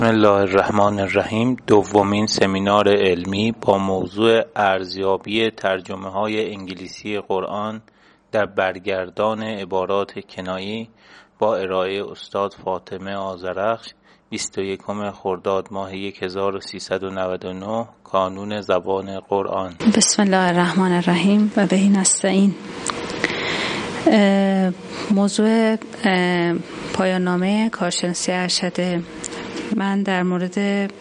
بسم الله الرحمن الرحیم. دومین سمینار علمی با موضوع ارزیابی ترجمه‌های انگلیسی قرآن در برگردان عبارات کنایی با ارائه استاد فاطمه آذرخش 21 خرداد ماه 1399 کانون زبان قرآن. بسم الله الرحمن الرحیم و بهی نستعین. موضوع پایان نامه کارشناسی ارشد من در مورد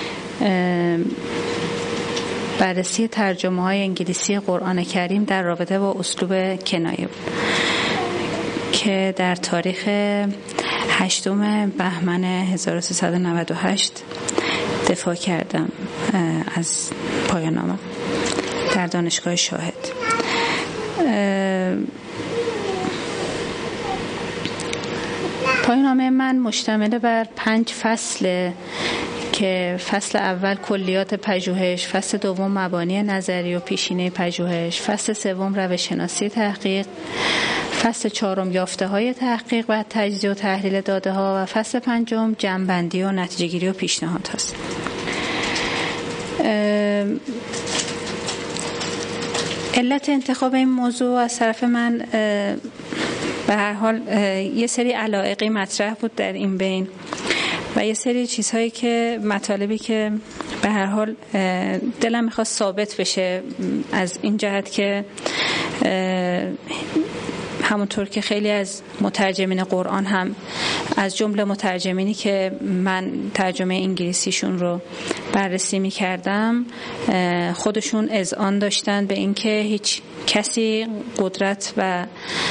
بررسی ترجمه های انگلیسی قرآن کریم در رابطه با اسلوب کنایه بود که در تاریخ 8 بهمن 1398 دفاع کردم از پایان نامه در دانشگاه شاهد. پایان نامه من مشتمل بر 5 فصل که فصل اول کلیات پژوهش، فصل دوم مبانی نظری و پیشینه پژوهش، فصل سوم روش‌شناسی تحقیق، فصل چهارم یافته‌های تحقیق و تجزیه و تحلیل داده‌ها و فصل پنجم جمع‌بندی و نتیجه‌گیری و پیشنهاد هست. علت انتخاب این موضوع از طرف من به هر حال یه سری علایقی مطرح بود در این بین و یه سری چیزهایی که مطالبی که به هر حال دلم میخواست ثابت بشه از این جهت که همونطور که خیلی از مترجمین قرآن هم از جمله مترجمینی که من ترجمه انگلیسیشون رو بررسی می‌کردم خودشون اذعان داشتن به اینکه هیچ کسی قدرت و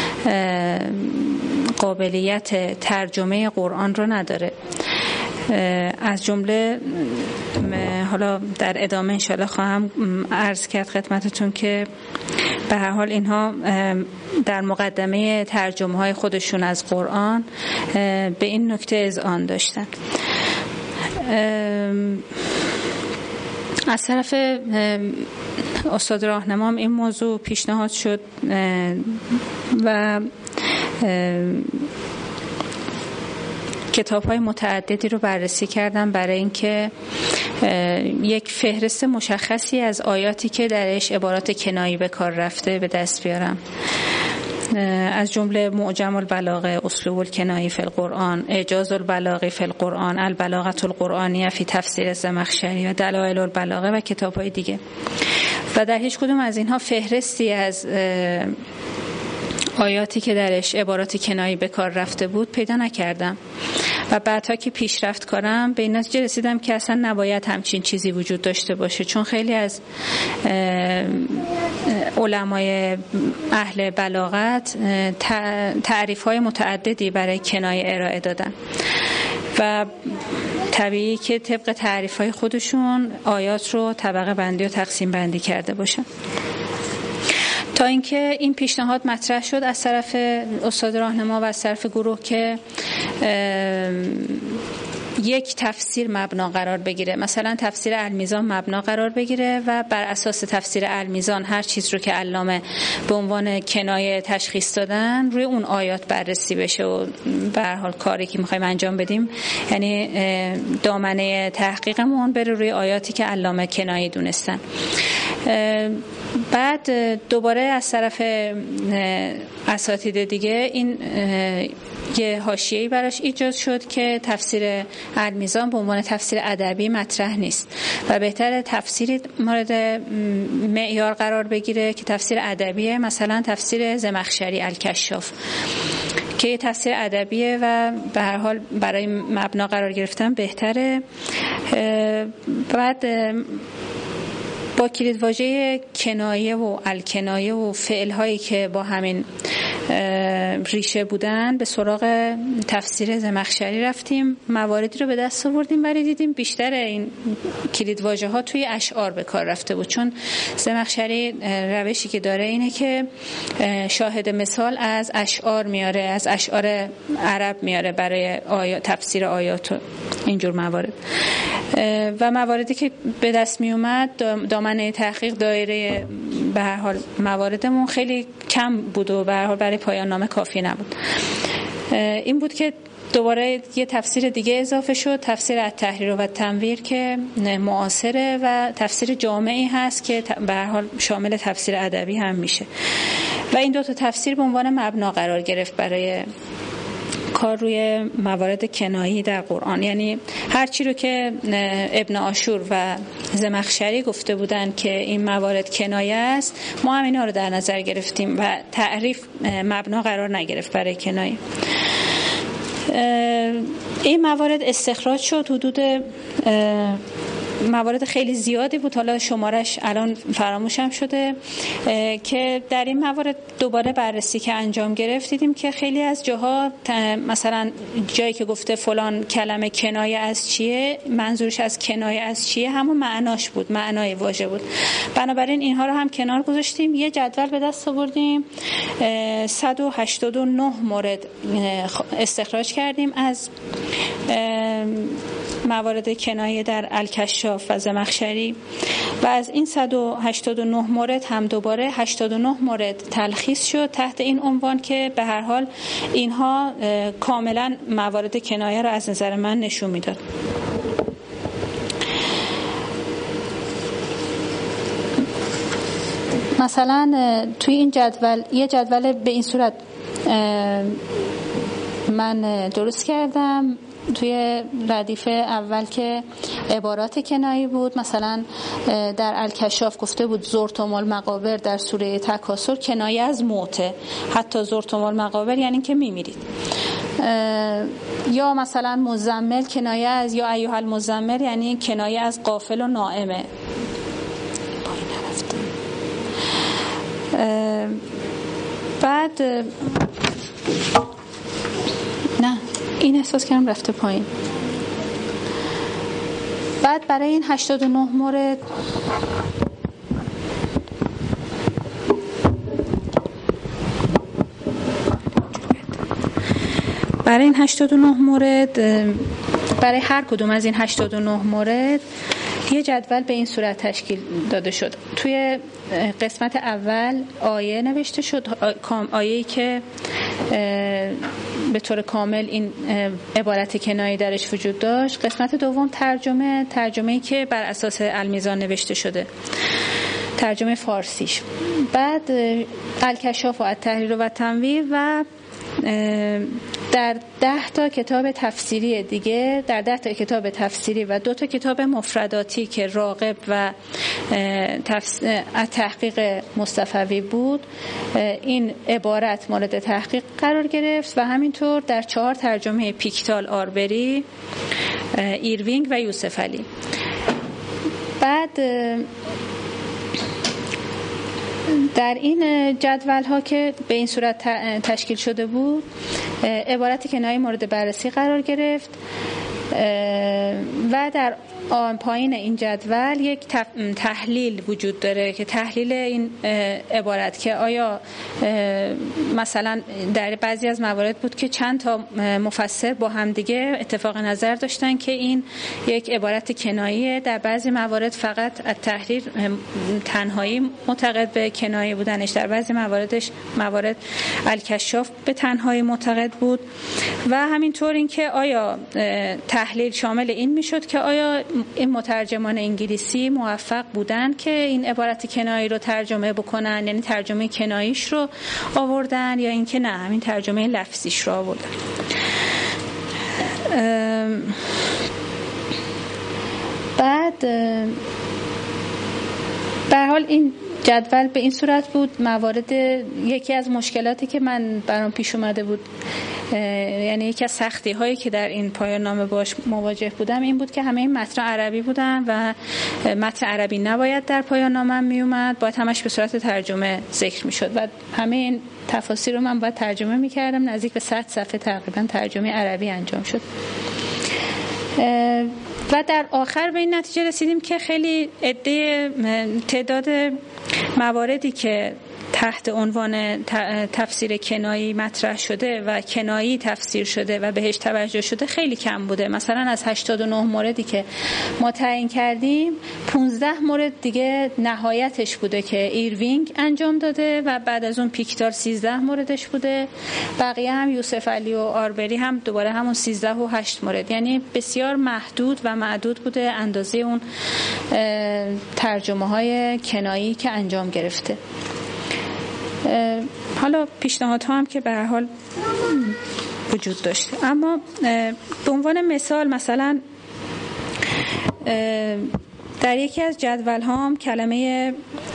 قابلیت ترجمه قرآن رو نداره. از جمله حالا در ادامه انشاءالله خواهم عرض کرد خدمتتون که به هر حال اینها در مقدمه ترجمه های خودشون از قرآن به این نکته اذعان داشتن. از طرف استاد راهنمام این موضوع پیشنهاد شد و کتاب‌های متعددی رو بررسی کردم برای اینکه یک فهرست مشخصی از آیاتی که درش عبارات کنایی به کار رفته به دست بیارم، از جمله معجم البلاغه، اسلوب الکنایی فی القرآن، اعجاز البلاغه فی القرآن، البلاغه القرآنیه فی تفسیر زمخشری و دلائل البلاغه و کتاب‌های دیگه. و در هیچ کدوم از اینها فهرستی از آیاتی که درش عبارات کنایی به کار رفته بود پیدا نکردم و بعدها که پیشرفت کردم به این نتیجه رسیدم که اصلا نباید همچین چیزی وجود داشته باشه، چون خیلی از علمای اهل بلاغت تعریف‌های متعددی برای کنایه ارائه دادن و طبیعی که طبق تعریف‌های خودشون آیات رو طبقه بندی و تقسیم بندی کرده باشن. تا اینکه این پیشنهاد مطرح شد از طرف استاد راهنما و از طرف گروه که یک تفسیر مبنا قرار بگیره، مثلا تفسیر المیزان مبنا قرار بگیره و بر اساس تفسیر المیزان هر چیز رو که علامه به عنوان کنایه تشخیص دادن روی اون آیات بررسی بشه و به هر حال کاری که می‌خوایم انجام بدیم یعنی دامنه تحقیقمون بره روی آیاتی که علامه کنایه دونستن. بعد دوباره از طرف اساتید دیگه این یه حاشیه‌ای براش ایجاد شد که تفسیر المیزان به عنوان تفسیر ادبی مطرح نیست و بهتره تفسیری مورد معیار قرار بگیره که تفسیر ادبیه، مثلا تفسیر زمخشری الکشاف که یه تفسیر ادبیه و به هر حال برای مبنا قرار گرفتن بهتره. بعد با کلیدواژه کنایه و الکنایه و فعل‌هایی که با همین ریشه بودن به سراغ تفسیر زمخشری رفتیم، مواردی رو به دست آوردیم ولی دیدیم بیشتر این کلیدواژه‌ها توی اشعار به کار رفته بود، چون زمخشری روشی که داره اینه که شاهد مثال از اشعار میاره، از اشعار عرب میاره برای تفسیر آیات و اینجور موارد و مواردی که به دست می اومد دامنه تحقیق دایره به هر حال مواردمون خیلی کم بود و به هر حال برای پایان نامه کافی نبود. این بود که دوباره یه تفسیر دیگه اضافه شد، تفسیر التحریر و تنویر که معاصره و تفسیر جامعی هست که به هر حال شامل تفسیر ادبی هم میشه و این دو تا تفسیر به عنوان مبنا قرار گرفت برای کار روی موارد کنایی در قرآن. یعنی هر چی رو که ابن عاشور و زمخشری گفته بودن که این موارد کنایه است، ما هم اینا رو در نظر گرفتیم و تعریف مبنا قرار نگرفت برای کنایه. این موارد استخراج شد، حدود موارد خیلی زیادی بود، حالا شمارش الان فراموشم شده، که در این موارد دوباره بررسی که انجام گرفت دیدیم که خیلی از جاها، مثلا جایی که گفته فلان کلمه کنایه از چیه، منظورش از کنایه از چیه همون معناش بود، معنای واژه بود. بنابراین اینها رو هم کنار گذاشتیم، یه جدول به دست آوردیم، 189 مورد استخراج کردیم از موارد کنایه در الکشاف و زمخشری و از این 189 مورد هم دوباره 89 مورد تلخیص شد تحت این عنوان که به هر حال اینها کاملا موارد کنایه را از نظر من نشون میداد. مثلا توی این جدول، یه جدول به این صورت من درست کردم توی ردیف اول که عبارات کنایی بود. مثلا در الکشاف گفته بود زرتم المقابر در سوره تکاثر کنایه از موته، حتی زرتم المقابر یعنی که میمیرید. یا مثلا مزمل کنایه از یا ایها المزمل یعنی کنایه از غافل و نائمه. بعد نه این احساس کردم رفته پایین. بعد برای این 89 مورد برای هر کدوم از این 89 مورد یه جدول به این صورت تشکیل داده شد. توی قسمت اول آیه نوشته شد، آیه‌ای که به طور کامل این عبارت کنایه درش وجود داشت. قسمت دوم ترجمه‌ای که بر اساس المیزان نوشته شده، ترجمه فارسیش. بعد الکشاف و التحریر و تنویر و در 10 تا کتاب تفسیری دیگه، در 10 تا کتاب تفسیری و 2 تا کتاب مفرداتی که راغب و تحقیق مصطفوی بود، این عبارت مورد تحقیق قرار گرفت و همینطور در 4 ترجمه پیکتال، آربری، ایروینگ و یوسف علی. بعد در این جدول ها که به این صورت تشکیل شده بود، عبارت کنایه مورد بررسی قرار گرفت و در پایین این جدول یک تحلیل وجود داره که تحلیل این عبارت که آیا مثلا در بعضی از موارد بود که چند تا مفسر با هم دیگه اتفاق نظر داشتن که این یک عبارت کنایه، در بعضی موارد فقط التحریر تنهایی معتقد به کنایه بودنش، در بعضی موارد الکشاف به تنهایی معتقد بود و همینطور این که آیا تحلیل شامل این میشد که آیا این مترجمان انگلیسی موفق بودن که این عبارت کنایی رو ترجمه بکنن، یعنی ترجمه کناییش رو آوردن، یا اینکه نه همین ترجمه لفظیش رو آوردن. بعد به هر حال این جدول به این صورت بود. موارد، یکی از مشکلاتی که من برام پیش اومده بود، یعنی یکی از سختی هایی که در این پایان نامه باش مواجه بودم این بود که همه این متن عربی بودن و متن عربی نباید در پایان نامه می اومد، باید همش به صورت ترجمه ذکر می شد و همه این تفاسیر رو من باید ترجمه می کردم. نزدیک به 100 صفحه تقریبا ترجمه عربی انجام شد و در آخر به این نتیجه رسیدیم که خیلی تعداد مواردی که تحت عنوان تفسیر کنایی مطرح شده و کنایی تفسیر شده و بهش توجه شده خیلی کم بوده. مثلا از 89 موردی که ما تعیین کردیم 15 مورد دیگه نهایتش بوده که ایروینگ انجام داده و بعد از اون پیکتال 13 موردش بوده، بقیه هم یوسف علی و آربری هم دوباره همون 13 و 8 مورد، یعنی بسیار محدود و معدود بوده اندازه اون ترجمه های کنایی که انجام گرفته. حالا پیشنهادها هم که به هر حال وجود داشته، اما به عنوان مثلا در یکی از جدول ها هم کلمه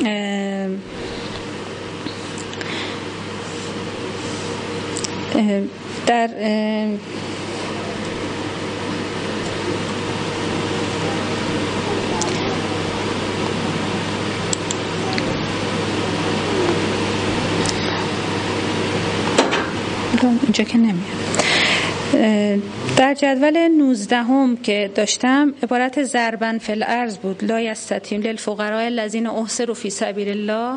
در اینجا که نمیاد. در جدول 19 هم که داشتم عبارت ضربن فی الارض بود، لا یستطیع للفقراء الذین احصروا فی سبیل الله.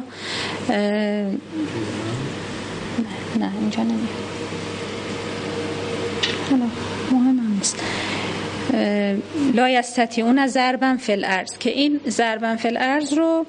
نه اینجا نمیاد، حالا مهم هم نیست. لا یستطیعون ضربن فی الارض که این ضربن فی الارض رو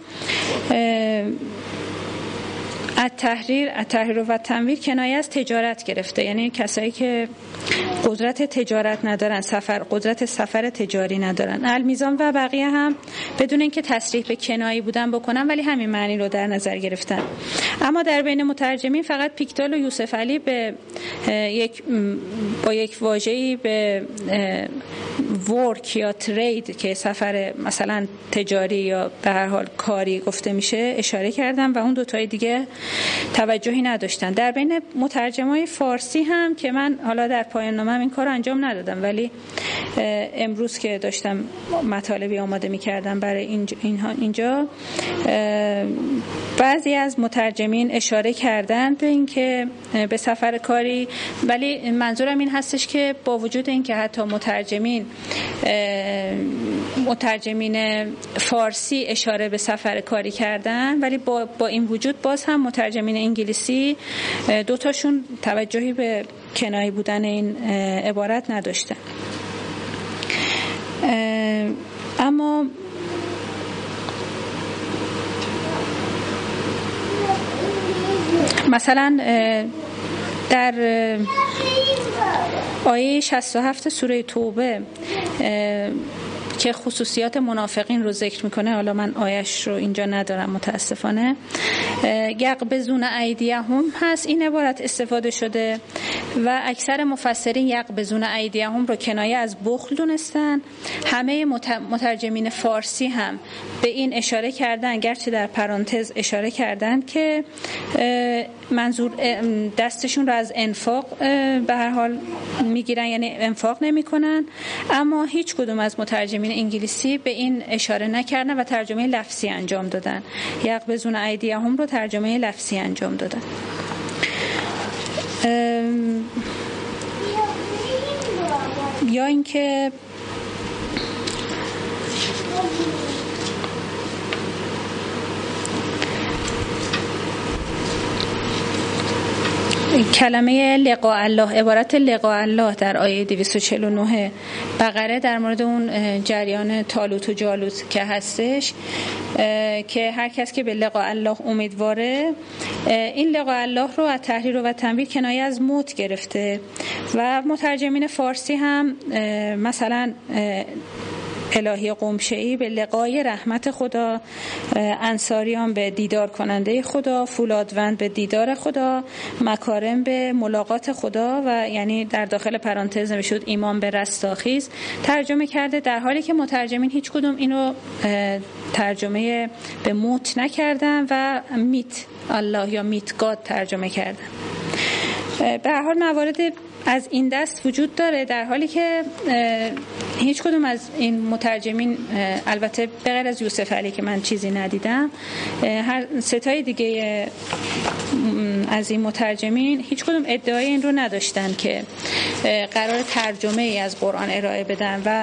التحریر و تنویر کنایه از تجارت گرفته، یعنی کسایی که قدرت تجارت ندارن، قدرت سفر تجاری ندارن. المیزان و بقیه هم بدون اینکه تصریح به کنایی بودن بکنن ولی همین معنی رو در نظر گرفتن. اما در بین مترجمین فقط پیکتال و یوسف علی با یک واژه‌ای به ورک یا ترید که سفر مثلا تجاری یا به هر حال کاری گفته میشه اشاره کردن و اون دوتای دیگه توجهی نداشتن. در بین مترجمای فارسی هم که من حالا در پایان نامه‌ام این کار انجام ندادم، ولی امروز که داشتم مطالبی آماده می‌کردم برای اینجا بعضی از مترجمین اشاره کردن به اینکه به سفر کاری، ولی منظورم این هستش که با وجود اینکه حتی مترجمین فارسی اشاره به سفر کاری کردن، ولی با این وجود باز هم مترجمین انگلیسی دوتاشون توجهی به کنایی بودن این عبارت نداشتن. اما مثلا در آیه 67 سوره توبه که خصوصیات منافقین رو ذکر میکنه، حالا من آیش رو اینجا ندارم متاسفانه، یقبضون ایدیهم هست، این عبارت استفاده شده و اکثر مفسرین یقبضون ایدیهم رو کنایه از بخل دونستن. همه مترجمین فارسی هم به این اشاره کردن، گرچه در پرانتز اشاره کردن که منظور دستشون رو از انفاق به هر حال میگیرن، یعنی انفاق نمیکنن، اما هیچ کدوم از مترجمین انگلیسی به این اشاره نکردن و ترجمه لفظی انجام دادن. یقبضون ایدیهم رو ترجمه لفظی انجام دادن. یا اینکه کلمه لقاء الله، عبارت لقاء الله در آیه 249 بقره در مورد اون جریان طالوت و جالوت که هستش که هر کس که به لقاء الله امیدواره، این لقاء الله رو از تحریر و تنویر کنایه از موت گرفته و مترجمین فارسی هم مثلا الهی قمشه‌ای به لقای رحمت خدا، انصاریان به دیدار کننده خدا، فولادوند به دیدار خدا، مکارم به ملاقات خدا و یعنی در داخل پرانتز نمیشد ایمان به رستاخیز ترجمه کرده، در حالی که مترجمین هیچ کدوم اینو ترجمه به موت نکردن و میت الله یا میت گاد ترجمه کردن. به هر حال موارد از این دست وجود داره، در حالی که هیچ کدوم از این مترجمین، البته به غیر از یوسف علی که من چیزی ندیدم، هر ستای دیگه از این مترجمین هیچ کدوم ادعای این رو نداشتن که قرار ترجمه ای از قرآن ارائه بدن و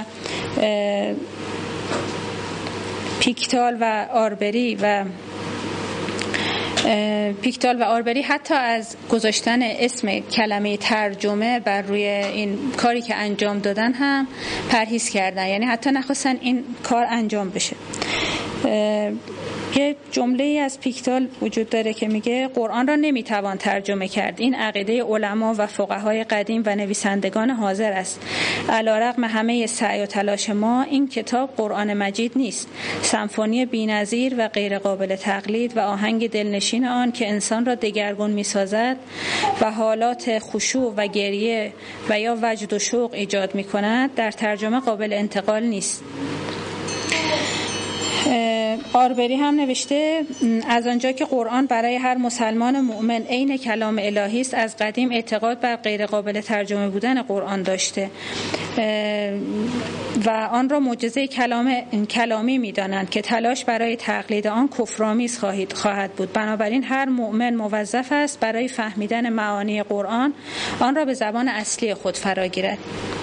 پیکتال و آربری و پیکتال و آربری حتی از گذاشتن اسم کلمه ترجمه بر روی این کاری که انجام دادن هم پرهیز کردن، یعنی حتی نخواستن این کار انجام بشه. یه جمله‌ای از پیکتال وجود داره که میگه قرآن را نمیتوان ترجمه کرد، این عقیده علما و فقهای قدیم و نویسندگان حاضر است. علی‌رغم همه سعی و تلاش ما این کتاب قرآن مجید نیست، سمفونی بی‌نظیر و غیر قابل تقلید و آهنگ دلنشین آن که انسان را دگرگون میسازد و حالات خشوع و گریه و یا وجد و شوق ایجاد میکند در ترجمه قابل انتقال نیست. آربری هم نوشته از آنجا که قرآن برای هر مسلمان مؤمن عین کلام الهی است، از قدیم اعتقاد بر غیر قابل ترجمه بودن قرآن داشته و آن را معجزه کلامی می‌دانند که تلاش برای تقلید آن کفرآمیز خواهد بود. بنابراین هر مؤمن موظف است برای فهمیدن معانی قرآن آن را به زبان اصلی خود فراگیرد.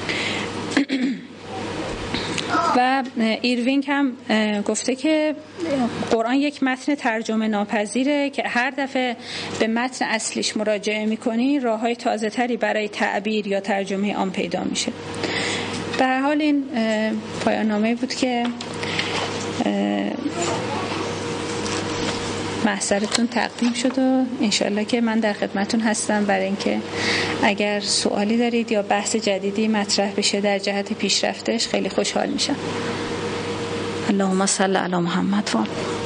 و ایروینگ هم گفته که قرآن یک متن ترجمه ناپذیره که هر دفعه به متن اصلیش مراجعه میکنی راههای تازه تری برای تعبیر یا ترجمه آن پیدا میشه. به هر حال این پایان نامه بود که محضرتون تقدیم شد و انشالله که من در خدمتون هستم برای اینکه اگر سوالی دارید یا بحث جدیدی مطرح بشه در جهت پیشرفتش خیلی خوشحال میشم. اللهم صل علی محمد و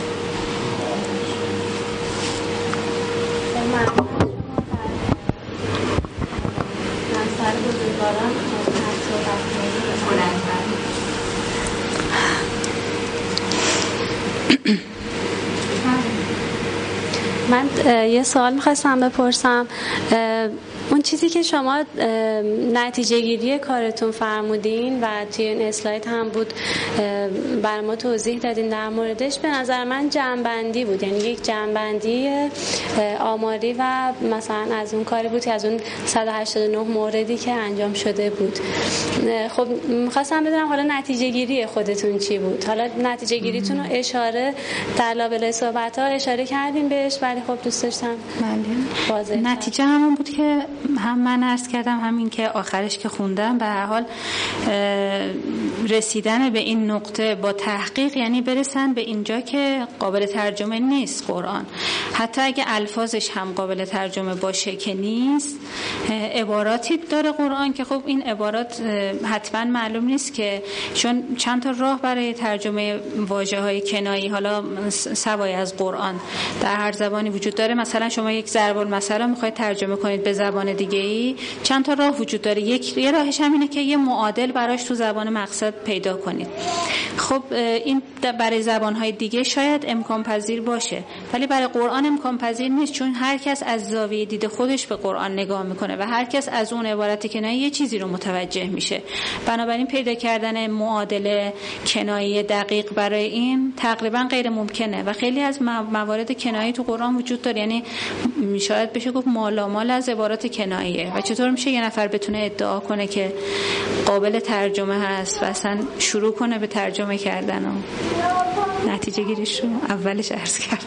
من یه سوال می‌خواستم بپرسم. اون چیزی که شما نتیجه گیری کارتون فرمودین و توی این اسلاید هم بود برای ما توضیح دادین در موردش، به نظر من جمع‌بندی بود، یعنی یک جمع‌بندی آماری و مثلا از اون کاری بود که از اون 189 موردی که انجام شده بود. خب می‌خواستم بدونم حالا نتیجه گیری خودتون چی بود؟ حالا نتیجه گیریتون رو اشاره در لابلای صحبت‌ها اشاره کردین بهش، ولی خب دوست داشتم واضح نتیجه همون بود که هم من عرض کردم، همین که آخرش که خوندم، به هر حال رسیدن به این نقطه با تحقیق یعنی برسن به اینجا که قابل ترجمه نیست قرآن، حتی اگه الفاظش هم قابل ترجمه باشه که نیست، عباراتی داره قرآن که خب این عبارات حتما معلوم نیست که، چون چند تا راه برای ترجمه واژه‌های کنایی حالا سوای از قرآن در هر زبانی وجود داره. مثلا شما یک ضرب المثل میخواید ترجمه کنید به زبان دیگه‌ای، چند تا راه وجود داره. یه راهش هم اینه که یه معادل براش تو زبان مقصد پیدا کنید. خب این برای زبان‌های دیگه شاید امکان پذیر باشه، ولی برای قرآن امکان پذیر نیست، چون هر کس از زاویه دید خودش به قرآن نگاه میکنه و هر کس از اون عبارت کنایی یه چیزی رو متوجه میشه. بنابراین پیدا کردن معادله کنایی دقیق برای این تقریبا غیر ممکنه و خیلی از موارد کنایی تو قرآن وجود داره، یعنی شاید بشه گفت مالامال از عبارات کناییه و چطور میشه یه نفر بتونه ادعا کنه که قابل ترجمه هست و اصلا شروع کنه به ترجمه کردن و نتیجه گیریش رو اولش عرض کردم.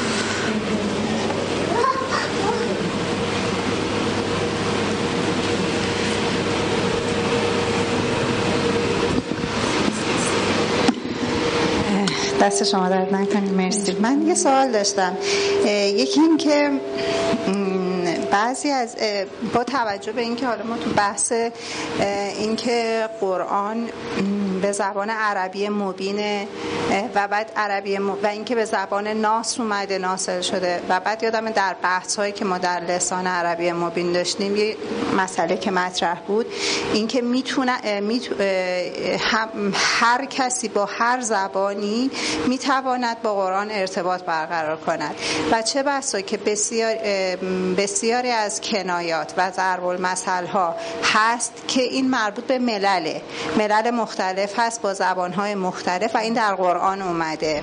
دست شما درد نکنید. مرسی. من یه سوال داشتم. یکی این که بعضی از با توجه به اینکه حالا ما تو بحث اینکه قرآن به زبان عربی مبینه و بعد و اینکه به زبان ناس اومده، ناصر شده و بعد یادم در بحث‌هایی که ما در لسان عربی مبین داشتیم یه مسئله که مطرح بود، اینکه هر کسی با هر زبانی میتواند با قرآن ارتباط برقرار کند و چه بسا که بسیار بسیاری از کنایات و ضرب المثل ها هست که این مربوط به ملل مختلف هست با زبانهای مختلف و این در قرآن اومده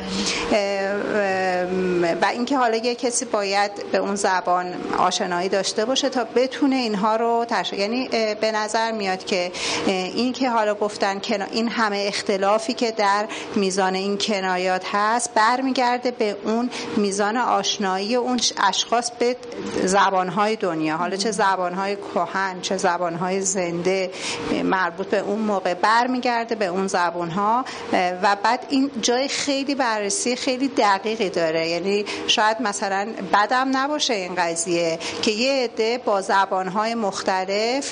و اینکه حالا یک کسی باید به اون زبان آشنایی داشته باشه تا بتونه اینها رو یعنی به نظر میاد که این که حالا گفتن این همه اختلافی که در میزان این کنایات هست برمیگرده به اون میزان آشنایی اون اشخاص به زبانهای دنیا، حالا چه زبانهای کهن چه زبانهای زنده مربوط به اون موقع برمیگرده به اون زبانها و بعد این جای خیلی بررسی خیلی دقیقی داره. یعنی شاید مثلا بدم نباشه این قضیه که یه عده با زبانهای مختلف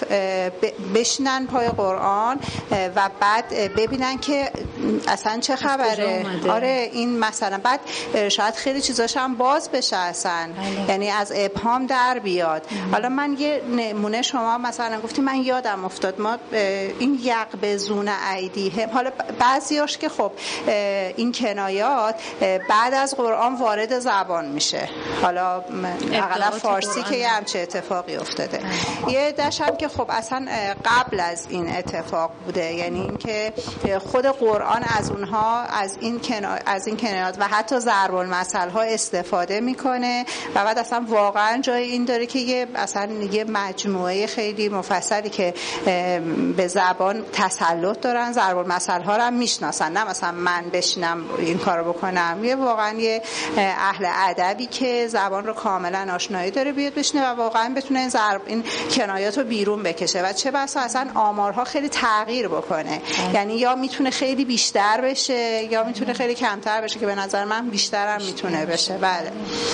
بشینن پای قرآن و بعد ببینن که اصلا چه خبره. آره این مثلا بعد شاید خیلی چیزاش هم باز بشه اصلا یعنی از ابهام در بیاد. حالا من یه نمونه شما مثلا گفتی من یادم افتاد ما این یقبضون ایدیهم، حالا بعضیاش که خب این کنایات بعد از قرآن وارد زبان میشه، حالا اغلب فارسی که یه همچه اتفاقی افتاده. یه دشم که خب اصلا قبل از این اتفاق بوده، یعنی اینکه خود قرآن از اونها از این کنایات و حتی ضرب المثل ها استفاده میکنه و بعد اصلا واقعا جای این داره که یه مجموعه خیلی مفصلی که به زبان تسلط دارن ضرب المثل ها رو هم میشناسن، نه مثلا من بشینم این کارو بکنم. یه واقعا یه اهل ادبی که زبان رو کاملا آشنایی داره بیاد بشینه و واقعا بتونه این کنایات رو بیرون بکشه و چه بسا اصلا آمارها خیلی تغییر بکنه. یعنی یا میتونه خیلی بیشتر بشه یا میتونه خیلی کمتر بشه که به نظر من بیشتر هم میتونه بشه. بله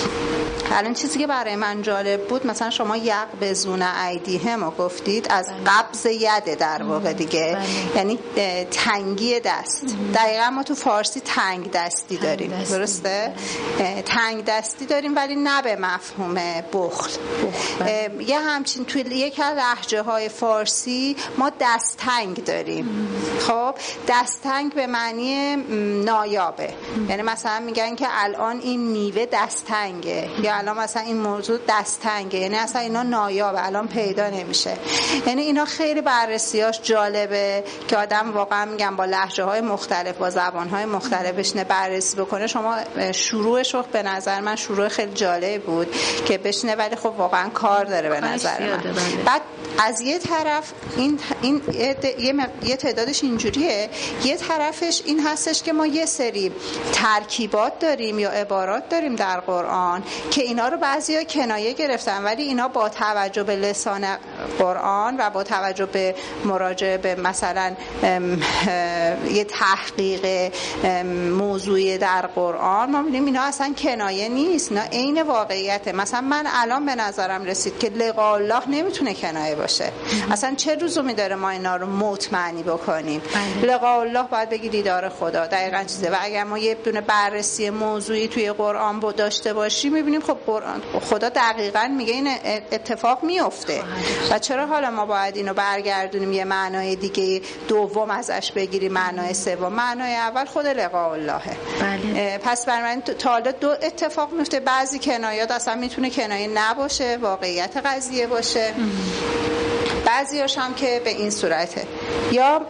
الان چیزی که برای من جالب بود مثلا شما یقبضون ایدیهم رو گفتید، از قبض ید در واقع دیگه یعنی تنگی دست. دقیقا ما تو فارسی تنگ دستی داریم، درسته؟ تنگ دستی داریم ولی نه به مفهوم بخل. یه همچین توی یک از لهجه های فارسی ما دستنگ داریم. خب دستنگ به معنی نایابه، یعنی مثلا میگن که الان این میوه دستنگه یا الان مثلا این موضوع دستنگه، یعنی اصلا اینا نایابه الان پیدا نمیشه. یعنی اینا خیلی بررسیاش جالبه که آدم واقعا میگم با لهجه های مختلف با زبان های مختلفش بررسی بکنه. شما شروعش رو به نظر من شروع خیلی جالب بود که بشینه ولی خب واقعا کار داره به نظر من. بعد از یه طرف این یه تعدادش اینجوریه، یه طرفش این هستش که ما یه سری ترکیبات داریم یا عبارات داریم در قرآن که اینا رو بعضیا کنایه گرفتن ولی اینا با توجه به لسان قرآن و با توجه به مراجعه به مثلا یه تحقیق موضوعی در قرآن ما می‌بینیم اینا اصلا کنایه نیست، اینا عین واقعیته. مثلا من الان به نظرم رسید که لقاء الله نمیتونه کنایه باشه. اصلا چه لزومی داره ما اینا رو مطمئنی بکنیم؟ لقاء الله باید بگی دیدار خدا، دقیقاً چیزه. و اگر ما یه دونه بررسی موضوعی توی قرآن داشته باشیم می‌بینیم خب قرآن خدا دقیقاً میگه این اتفاق میفته و چرا حالا ما باید اینو برگردونیم یه معنای دیگه دوم ازش بگیریم، معنای سوم. معنای اول خود لقاء اللهه. پس برای من تا حالا دو اتفاق میفته. بعضی کنایات اصلا میتونه کنایه نباشه، واقعیت قضیه باشه. بعضیاش هم که به این صورته. یا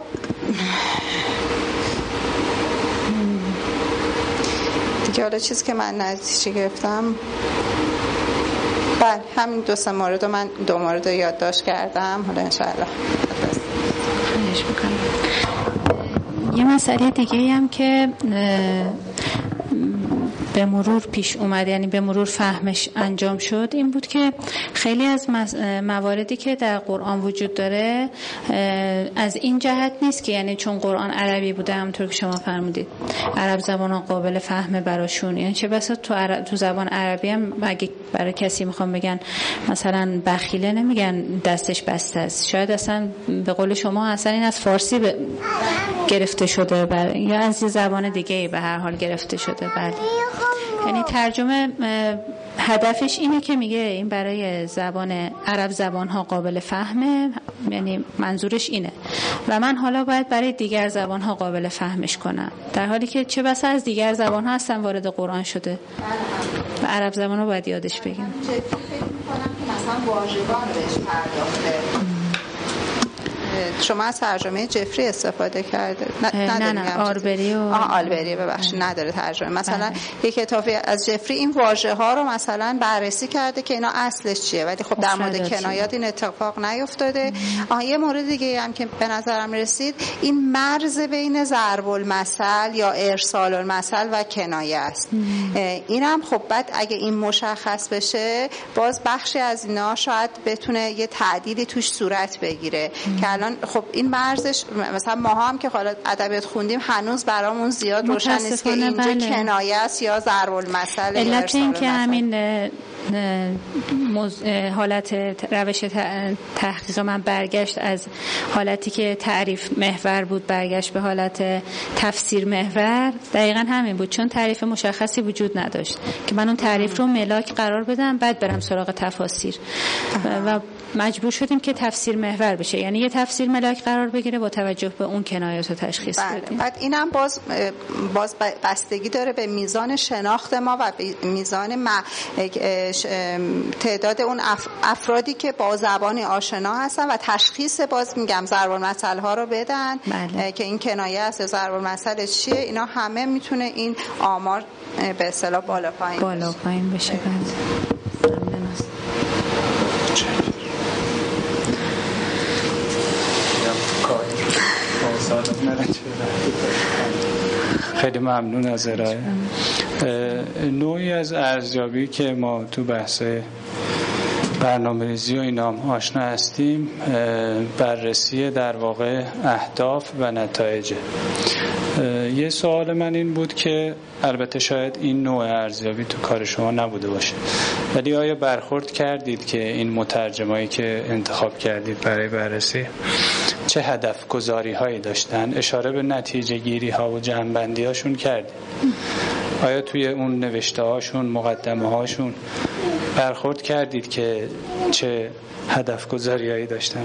دیگه حالا چیزی که من نتیجه گرفتم بله همین دو سه مورد من دو مورد یادداشت کردم. حالا انشاءالله خواهش میکنم. یه مسئله دیگه هم که به مرور پیش اومد، یعنی به مرور فهمش انجام شد، این بود که خیلی از مواردی که در قرآن وجود داره از این جهت نیست که یعنی چون قرآن عربی بوده همونطور که شما فرمودید عرب زبان قابل فهمه براشون، یعنی چه بسا تو زبان عربی هم اگه برای کسی میخوام بگن مثلا بخیله نمیگن دستش بسته است، شاید اصلا به قول شما اصلا این از فارسی گرفته شده یا از یه زبان دیگه به هر حال گرفته شده. بله یعنی ترجمه هدفش اینه که میگه این برای زبان عرب زبانها قابل فهمه، یعنی منظورش اینه و من حالا باید برای دیگر زبانها قابل فهمش کنم، در حالی که چه بسا از دیگر زبانها هستن وارد قرآن شده و عرب زبانها باید یادش بگیم. مثلا واژگان بهش پرداخته. شما از ترجمه جفری استفاده کرده؟ نه آلبری آلبری ببخشید نداره ترجمه. مثلا یک کتابی از جفری این واژه ها رو مثلا بررسی کرده که اینا اصلش چیه، ولی خب در مورد کنایات این اتفاق نیفتاده. یه مورد دیگه هم که به نظرم رسید این مرز بین ضرب المثل یا ارسال المثل و کنایه است. اینم خب بعد اگه این مشخص بشه باز بخشی از اینا شاید بتونه یه تعدیلی توش صورت بگیره که الان خب این مرزش مثلا ما هم که حالا ادبیات خوندیم هنوز برامون زیاد روشن نیست که اینجا کنایه است یا ضرب المثل. علت این که همین حالت روش تحقیق من برگشت از حالتی که تعریف محور بود برگشت به حالت تفسیر محور دقیقا همین بود، چون تعریف مشخصی وجود نداشت که من اون تعریف رو ملاک قرار بدم بعد برم سراغ تفاسیر و مجبور شدیم که تفسیر محور بشه، یعنی یه تفسیر ملاک قرار بگیره با توجه به اون کنایات رو تشخیص بدیم. بعد اینم باز بستگی داره به میزان شناخت ما و به میزان تعداد اون افرادی که با زبان آشنا هستن و تشخیص باز میگم ضرب المثل ها رو بدن که این کنایه است یا ضرب المثل چیه. اینا همه میتونه این آمار به اصطلاح بالا پایین بشه. خیلی ممنون از ارائه. نوعی از ارزیابی که ما تو بحث برنامه‌ریزی و اینا آشنا هستیم بررسی در واقع اهداف و نتایج. یه سوال من این بود که البته شاید این نوع ارزیابی تو کار شما نبوده باشه، ولی آیا برخورد کردید که این مترجمایی که انتخاب کردید برای بررسی چه هدف گذاری هایی داشتن؟ اشاره به نتیجه گیری ها و جمع‌بندی هاشون کردید؟ آیا توی اون نوشته هاشون مقدمه هاشون برخورد کردید که چه هدف گذاری هایی داشتن؟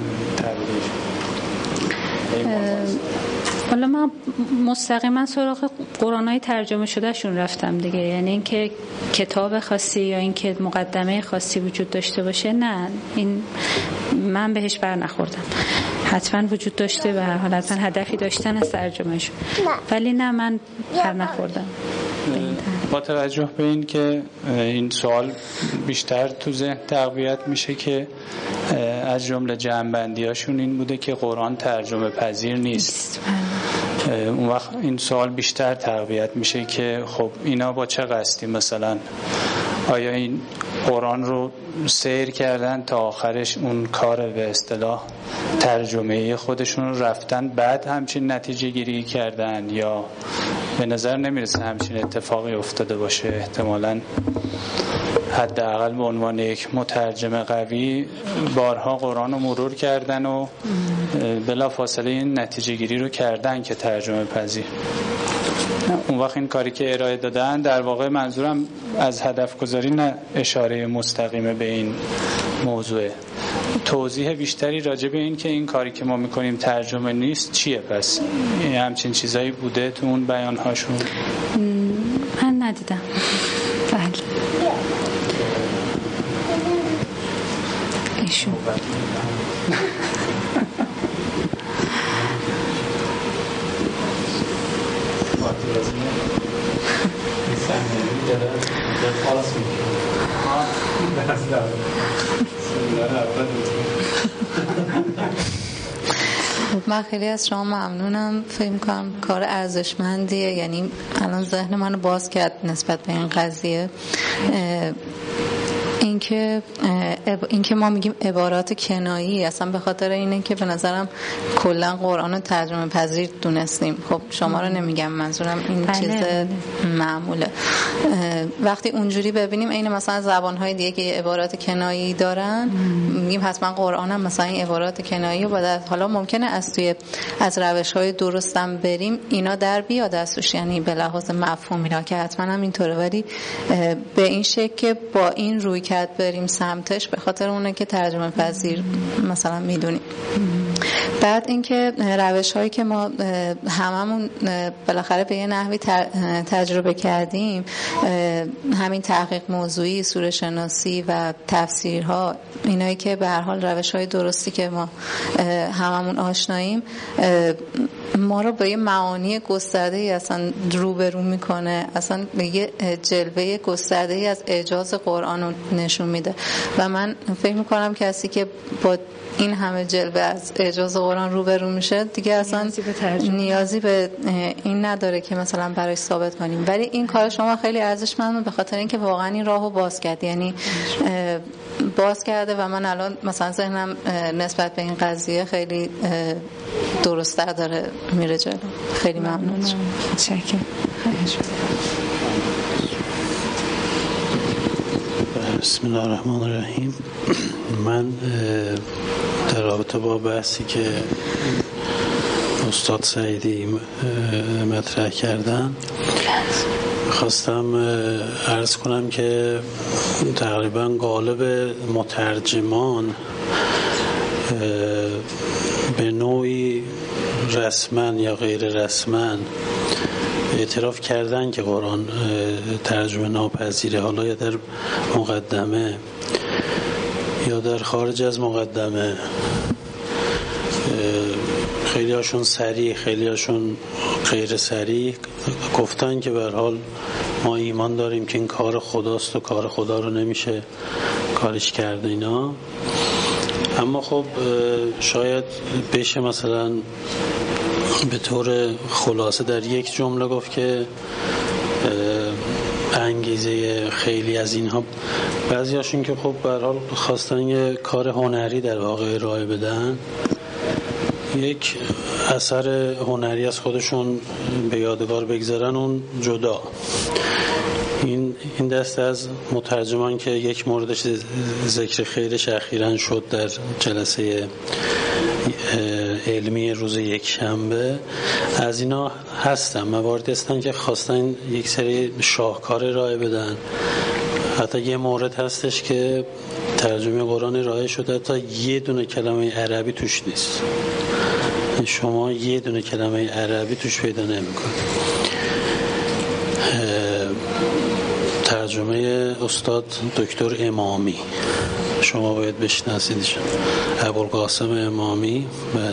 حالا من مستقیما سراغ قرآن‌های ترجمه شده شون رفتم دیگه، یعنی اینکه کتاب خاصی یا اینکه مقدمه خاصی وجود داشته باشه نه، این من بهش بر نخوردم. حتما وجود داشته و حتما هدفی داشتن از ترجمهشون، ولی نه من بر نخوردم. با توجه به این که این سوال بیشتر تو ذهن تقویت میشه که از جمله جمع‌بندی‌هاشون این بوده که قرآن ترجمه پذیر نیست. اون وقت این سوال بیشتر تقویت میشه که خب اینا با چه قصدی، مثلا آیا این قرآن رو سیر کردن تا آخرش اون کار به اصطلاح ترجمه خودشون رو رفتن بعد همچین نتیجه گیری کردن، یا به نظر نمیرسه همچین اتفاقی افتاده باشه؟ احتمالاً حداقل به عنوان یک مترجم قوی بارها قرآن رو مرور کردن و بلافاصله این نتیجه گیری رو کردن که ترجمه پذیر. اون وقت این کاری که ارائه دادن در واقع منظورم از هدف گذاری نه اشاره مستقیمه به این موضوع، توضیح بیشتری راجع به این که این کاری که ما میکنیم ترجمه نیست چیه؟ پس همچین چیزایی بوده تو اون بیانهاشون؟ من ندیدم. بله ایشون من خیلی از شما ممنونم. فکر می‌کنم کار ارزشمندیه، یعنی الان ذهن منو باز کرد نسبت به این قضیه. اینکه ما میگیم عبارات کنایی اصلا به خاطر اینه که به نظرم کلا قرآن رو ترجمه پذیر دونستیم. خب شما رو نمیگم، منظورم این چیز معموله. وقتی اونجوری ببینیم این مثلا زبان‌های دیگه که عبارات کنایی دارن میگیم حتما قرآن هم مثلا این عبارات کنایی رو باید، حالا ممکنه از روش‌های درستم بریم اینا در بیاد ازش، یعنی به لحاظ مفهومی که حتما هم اینطوره، ولی به این شکل که با این روی کرد بریم سمتش به خاطر اونه که ترجمه پذیر مثلا میدونیم. بعد اینکه روش هایی که ما هممون بالاخره به یه نحوی تجربه کردیم، همین تحقیق موضوعی، سوره شناسی و تفسیرها، اینایی که به هر حال روش های درستی که ما هممون آشناییم، ما رو به یه معانی گسترده‌ای اصلا روبرو میکنه، اصلا به یه جلوه گسترده‌ای از اعجاز قرآن رو نشون میده. و من فکر میکنم کسی که با این همه جلوه از اعجاز قرآن روبرو میشه دیگه اصلا نیازی به این نداره که مثلا برایش ثابت کنیم. ولی این کار شما خیلی ارزشمنده به خاطر اینکه واقعا این راهو باز کرد، یعنی باز کرده و من الان مثلا ذهنم نسبت به این قضیه خیلی درست‌تر داره میره جلو. خیلی ممنون. متشکرم. بسم الله الرحمن الرحیم. من در رابطه با بحثی که استاد سعیدی مطرح کردن خواستم عرض کنم که تقریبا غالب مترجمان به نوعی رسما یا غیر رسما اعتراف کردن که قرآن ترجمه ناپذیره، حالا یا در مقدمه یا در خارج از مقدمه. خیلی هاشون صریح، خیلی هاشون غیر صریح گفتن که به هر حال ما ایمان داریم که این کار خداست و کار خدا رو نمیشه کارش کرد اینا. اما خب شاید بشه مثلا به طور خلاصه در یک جمله گفت که انگیزه خیلی از اینها، بعضی هاشون که خب به هر حال خواستن یه کار هنری در واقع ارائه بدن، یک اثر هنری از خودشون به یادگار بگذارن، اون جدا. این دسته از مترجمان که یک موردش ذکر خیرش اخیراً شد در جلسه علمی روز یک شنبه، از اینا هستن، مواردی هستن که خواستن یک سری شاهکار ارائه بدن. حتی یه مورد هستش که ترجمه قرآن ارائه شده تا یه دونه کلمه عربی توش نیست، شما یه دونه کلمه عربی توش پیدا نمی‌کنید. ترجمه استاد دکتر امامی، شما باید بشناسیدشون، ابوالقاسم امامی.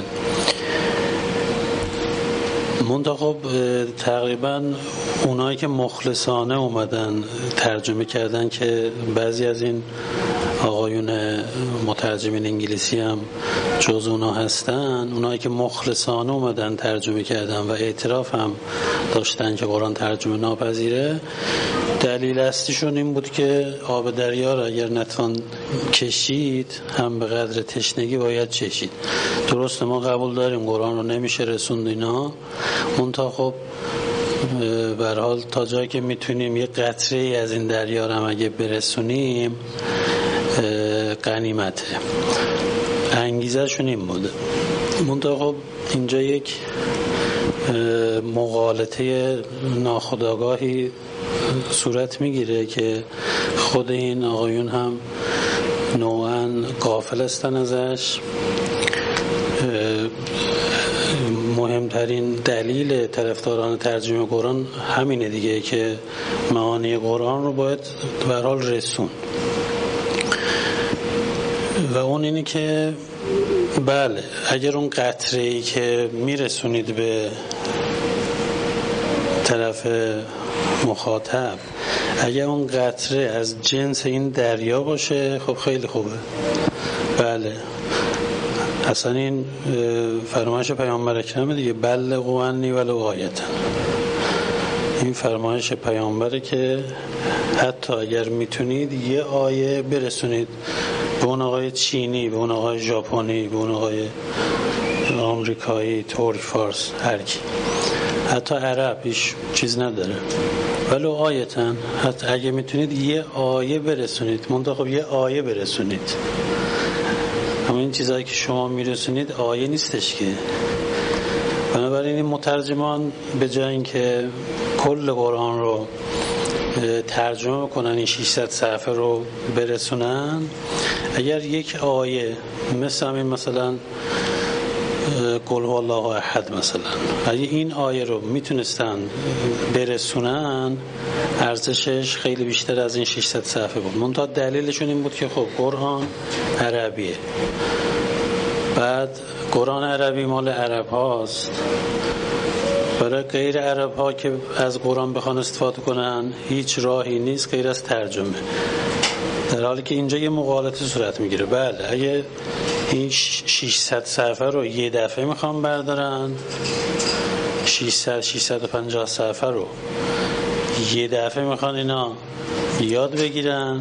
منتها خب تقریبا اونایی که مخلصانه اومدن ترجمه کردن، که بعضی از این آقایون مترجمین انگلیسی هم جز اونا هستن، اونایی که مخلصانه اومدن ترجمه کردن و اعتراف هم داشتن که قرآن ترجمه ناپذیره، دلیل اصلیشون این بود که آب دریا را اگر نتوان کشید هم به قدر تشنگی باید چشید. درسته ما قبول داریم قرآن رو نمیشه رسوند اینا، منتها خب به هر حال تا جایی که میتونیم یه قطره ای از این دریا رو هم اگه برسونیم غنیمته. انگیزه شون این بوده. منتها خب اینجا یک مغالطه ناخودآگاهی صورت میگیره که خود این آقایون هم نوعاً غافل هستن ازش. مهمترین دلیل طرفداران ترجمه قرآن همینه دیگه، که معانی قرآن رو باید به هر حال رسون، و اون اینه که بله اگر اون قطره‌ای که میرسونید به طرف مخاطب، اگر اون قطره از جنس این دریا باشه، خب خیلی خوبه. بله اصلا این فرمایش پیامبر اکرم دیگه، بلغوا عنی ولو آیة. این فرمایش پیامبره که حتی اگر میتونید یه آیه برسونید به اون آقای چینی، به اون آقای ژاپنی، به اون آقای آمریکایی، ترک، فارس، هر کی، حتی عرب هیچ چیز نداره، ولو آیتن، حتی اگه میتونید یه آیه برسونید. منتها خب یه آیه برسونید، اما این چیزایی که شما میرسونید آیه نیستش که. بنابراین این مترجمان به جای اینکه کل قرآن رو ترجمه کنن، این 600 صفحه رو برسونن، اگر یک آیه مثل همین مثلا قل هو الله احد مثلا، اگه این آیه رو میتونستن برسونن ارزشش خیلی بیشتر از این 600 صفحه بود. منتها دلیلشون این بود که خب قرآن عربیه، بعد قرآن عربی مال عرب هاست، برای غیر عرب ها که از قرآن بخوان استفاده کنن هیچ راهی نیست غیر از ترجمه، در حالی که اینجا یه مغالطه صورت میگیره. بله اگه این 600 صفحه رو یه دفعه میخوام بردارن، 650 صفحه رو یه دفعه میخوان اینا یاد بگیرن.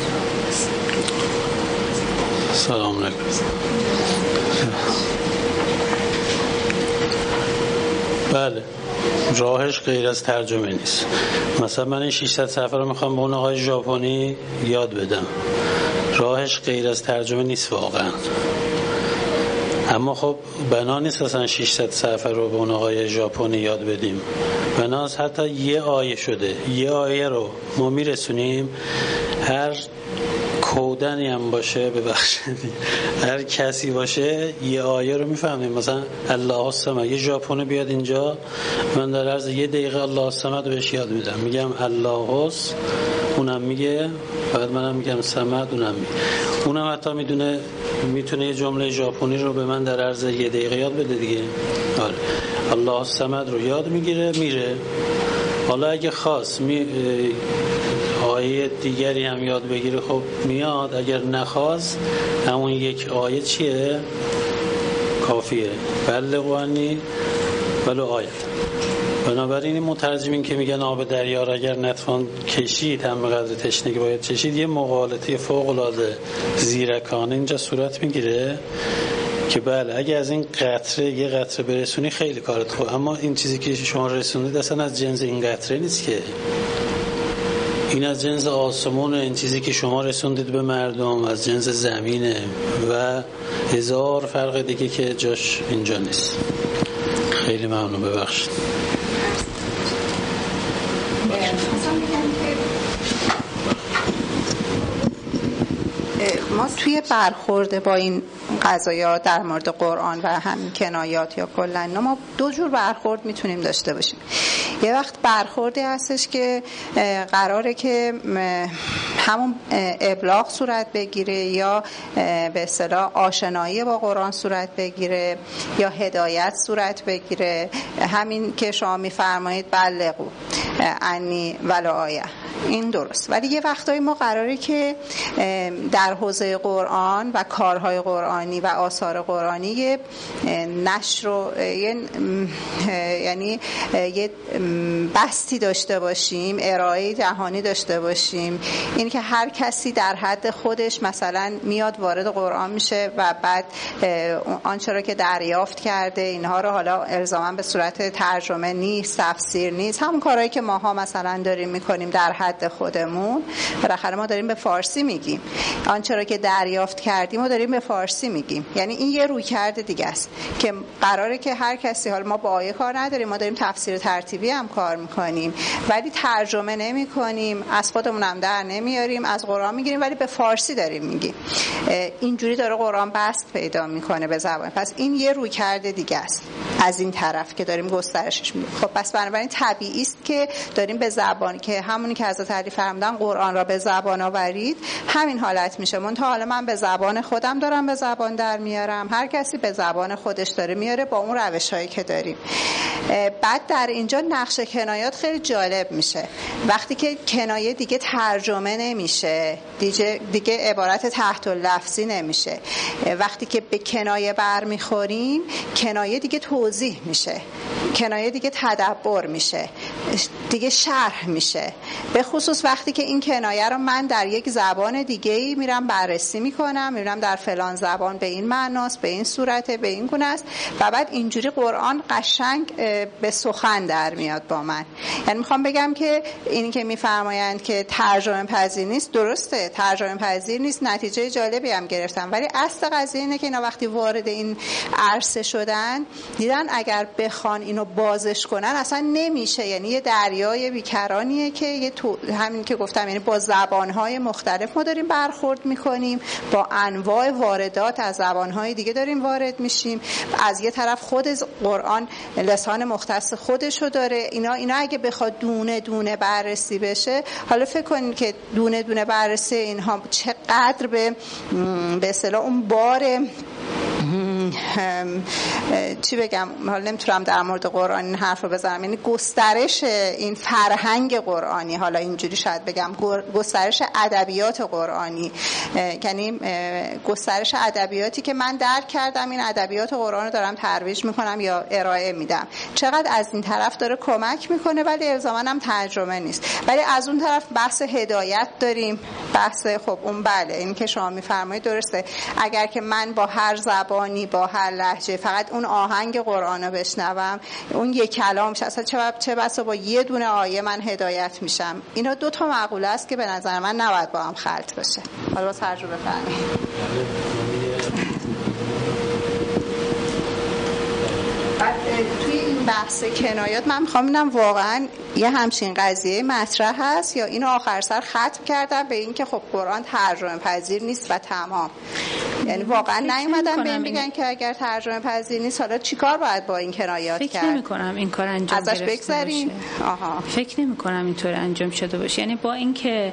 سلام علیکم. بله راهش غیر از ترجمه نیست. مثلا من این 600 صفحه رو میخوام به اون آقای ژاپنی یاد بدم، راهش غیر از ترجمه نیست واقعا. اما خب بنا نیست اصلا 600 صفحه رو به اون آقای ژاپنی یاد بدیم، بناست حتی یه آیه شده، یه آیه رو ما میرسونیم، هر کودنی هم باشه ببخشید هر کسی باشه یه آیه رو میفهمیم. مثلا الله الصمد، یه ژاپنی بیاد اینجا، من در عرض یه دقیقه الله الصمد بهش یاد میدم، میگم الله الص، اونم میگه، بعد منم میگم صمد، اونم میگه، اونم حتی میتونه یه جمله ژاپنی رو به من در عرض یه دقیقه یاد بده دیگه. آره الله الصمد رو یاد میگیره میره. حالا اگه خواست آیه دیگری هم یاد بگیره خب میاد، اگر نخواست همون یک آیه چیه؟ کافیه. بلغوا عنی ولو آیه. بنابراین این مترجمین که میگن آب دریا را اگر نتوان کشید هم به قدر تشنگی باید چشید، یه مغالطه فوق العاده زیرکانه اینجا صورت میگیره که بله اگه از این قطره یه قطره برسونی خیلی کارت خوب، اما این چیزی که شما رسوندید اصلا از جنس این قطره نیست که، این از جنس آسمون، این چیزی که شما رسوندید به مردم از جنس زمینه و هزار فرق دیگه که جاش اینجا نیست. خیلی ممنون، ببخشید. ما توی برخورد با این قضایا در مورد قرآن و هم کنایات یا کلا ما دو جور برخورد میتونیم داشته باشیم. یه وقت برخوردی هستش که قراره که همون ابلاغ صورت بگیره یا به اصطلاح آشنایی با قرآن صورت بگیره یا هدایت صورت بگیره، همین که شما میفرمایید بلغوا عنی ولو آیه، این درست. ولی یه وقتایی ما قراره که در حوزه قرآن و کارهای قرآنی و آثار قرآنی نشر و یعنی یه بستی داشته باشیم، ارائه جهانی داشته باشیم، این که هر کسی در حد خودش مثلا میاد وارد قرآن میشه و بعد آنچه را که دریافت کرده اینها رو حالا الزاما به صورت ترجمه نیست، تفسیر نیست، همون کارهایی که ماها مثلا داریم میکنیم در حد خودمون، بالاخره ما داریم به فارسی میگیم، آنچه را که دریافت کردیم و داریم به فارسی میگیم. یعنی این یه رویکرد دیگه است که قراره که هر کسی، حالا ما با آیه کار نداریم، ما داریم تفسیر ترتیبی هم کار میکنیم ولی ترجمه نمی کنیم، از خودمون هم در نمیاریم، از قرآن میگیریم ولی به فارسی داریم میگیم. اینجوری داره قرآن بست پیدا میکنه به زبان. پس این یه رویکرد دیگه است از این طرف که داریم گسترشش میدیم. خب پس بنابراین طبیعی است که داریم به زبان، که همونی که حضرت علی فرمودن قرآن را به زبان آورید، همین حالت میشه. منتها حالا من به زبان خودم دارم به زبان در میارم، هر کسی به زبان خودش داره میاره با اون روش‌هایی که داریم. بعد در اینجا نقش کنایات خیلی جالب میشه. وقتی که کنایه دیگه ترجمه نمیشه، دیگه عبارت تحت اللفظی نمیشه، وقتی که به کنایه برمیخوریم کنایه دیگه توضیح میشه، کنایه دیگه تدبر میشه، دیگه شرح میشه. به خصوص وقتی که این کنایه رو من در یک زبان دیگه‌ای میرم بررسی میکنم، میرم در فلان زبان به این معناست، به این صورته، به این گونه است و بعد اینجوری قرآن قشنگ به سخن در میاد با من. یعنی میخوام بگم که اینی که میفرمایند که ترجمه پذیر نیست، درسته ترجمه پذیر نیست، نتیجه جالبی هم گرفتم، ولی اصل قضیه اینه که اینا وقتی وارد این عرصه شدن دیدن اگر بخوان اینو بازش کنن اصلا نمیشه. یعنی یه دریای بیکرانیه که یه همین که گفتم، یعنی با زبانهای مختلف ما داریم برخورد میکنیم، با انواع واردات از زبانهای دیگه داریم وارد میشیم. از یه طرف خود قرآن لسان مختص خودشو داره. اینا اگه بخواد دونه دونه بررسی بشه، حالا فکر کنین که دونه دونه بررسی اینها چقدر به اصطلاح اون بار چی بگم، حالا نمیتونم در مورد قرآن این حرف رو بزنم، یعنی گسترش این فرهنگ قرآنی، حالا اینجوری شاید بگم گسترش ادبیات قرآنی، یعنی گسترش ادبیاتی که من درک کردم، این ادبیات قرآن رو دارم ترویج میکنم یا ارائه میدم، چقدر از این طرف داره کمک میکنه، ولی الزاماً هم ترجمه نیست. ولی از اون طرف بحث هدایت داریم، بحث خب اون بله این که شما میفرمایید درسته، اگر که من با هر زبانی با هر لهجه فقط اون آهنگ قرآن رو بشنوم، اون یک کلامش اصلا چه بسا با یه دونه آیه من هدایت میشم. اینا دو تا مقوله است که به نظر من نباید با هم خلط بشه. حالا با تجربه فرمایید. بعد توی این بحث کنایات من میخوام ببینم واقعا یه همچین قضیه مطرح هست یا اینو آخر سر ختم کردن به این که خب قرآن ترجمه پذیر نیست و تمام، یعنی واقعا نیومدن به این بگن که اگر ترجمه پذیر نیست حالا چیکار باید با این کنایات کرد؟ فکر نمی‌کنم این کار انجام ازش بگذریم. فکر نمی‌کنم اینطور انجام شده باشه. یعنی با اینکه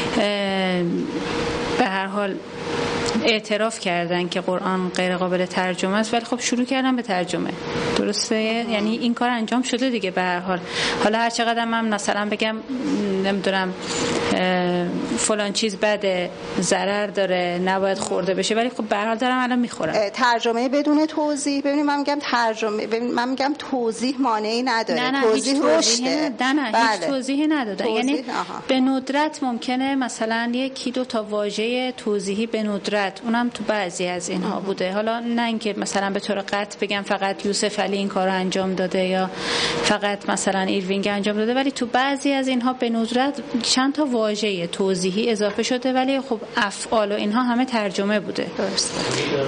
به هر حال اعتراف کردن که قرآن غیر قابل ترجمه است، ولی خب شروع کردن به ترجمه. درسته؟ یعنی این کار انجام شده دیگه به هر حال. حالا هر چقدر من مثلا بگم نمیدونم فلان چیز بده، ضرر داره، نباید خورده بشه، ولی خب به هر حال دارم الان میخورم. ترجمه بدون توضیح، ببینید من میگم ترجمه، من میگم توضیح مانعی نداره. نه توضیح رشده. هیچ توضیحی ندادن. یعنی به ندرت ممکنه مثلا یکی دو تا واژه توضیحی به ندرت، اونم تو بعضی از اینها بوده. حالا نه اینکه مثلا به طور قطع بگم فقط یوسف علی این کارو انجام داده یا فقط مثلا ایروینگ انجام داده، ولی تو بعضی از اینها به ندرت چند تا واژه توضیحی اضافه شده، ولی خب افعال و اینها همه ترجمه بوده. درسته.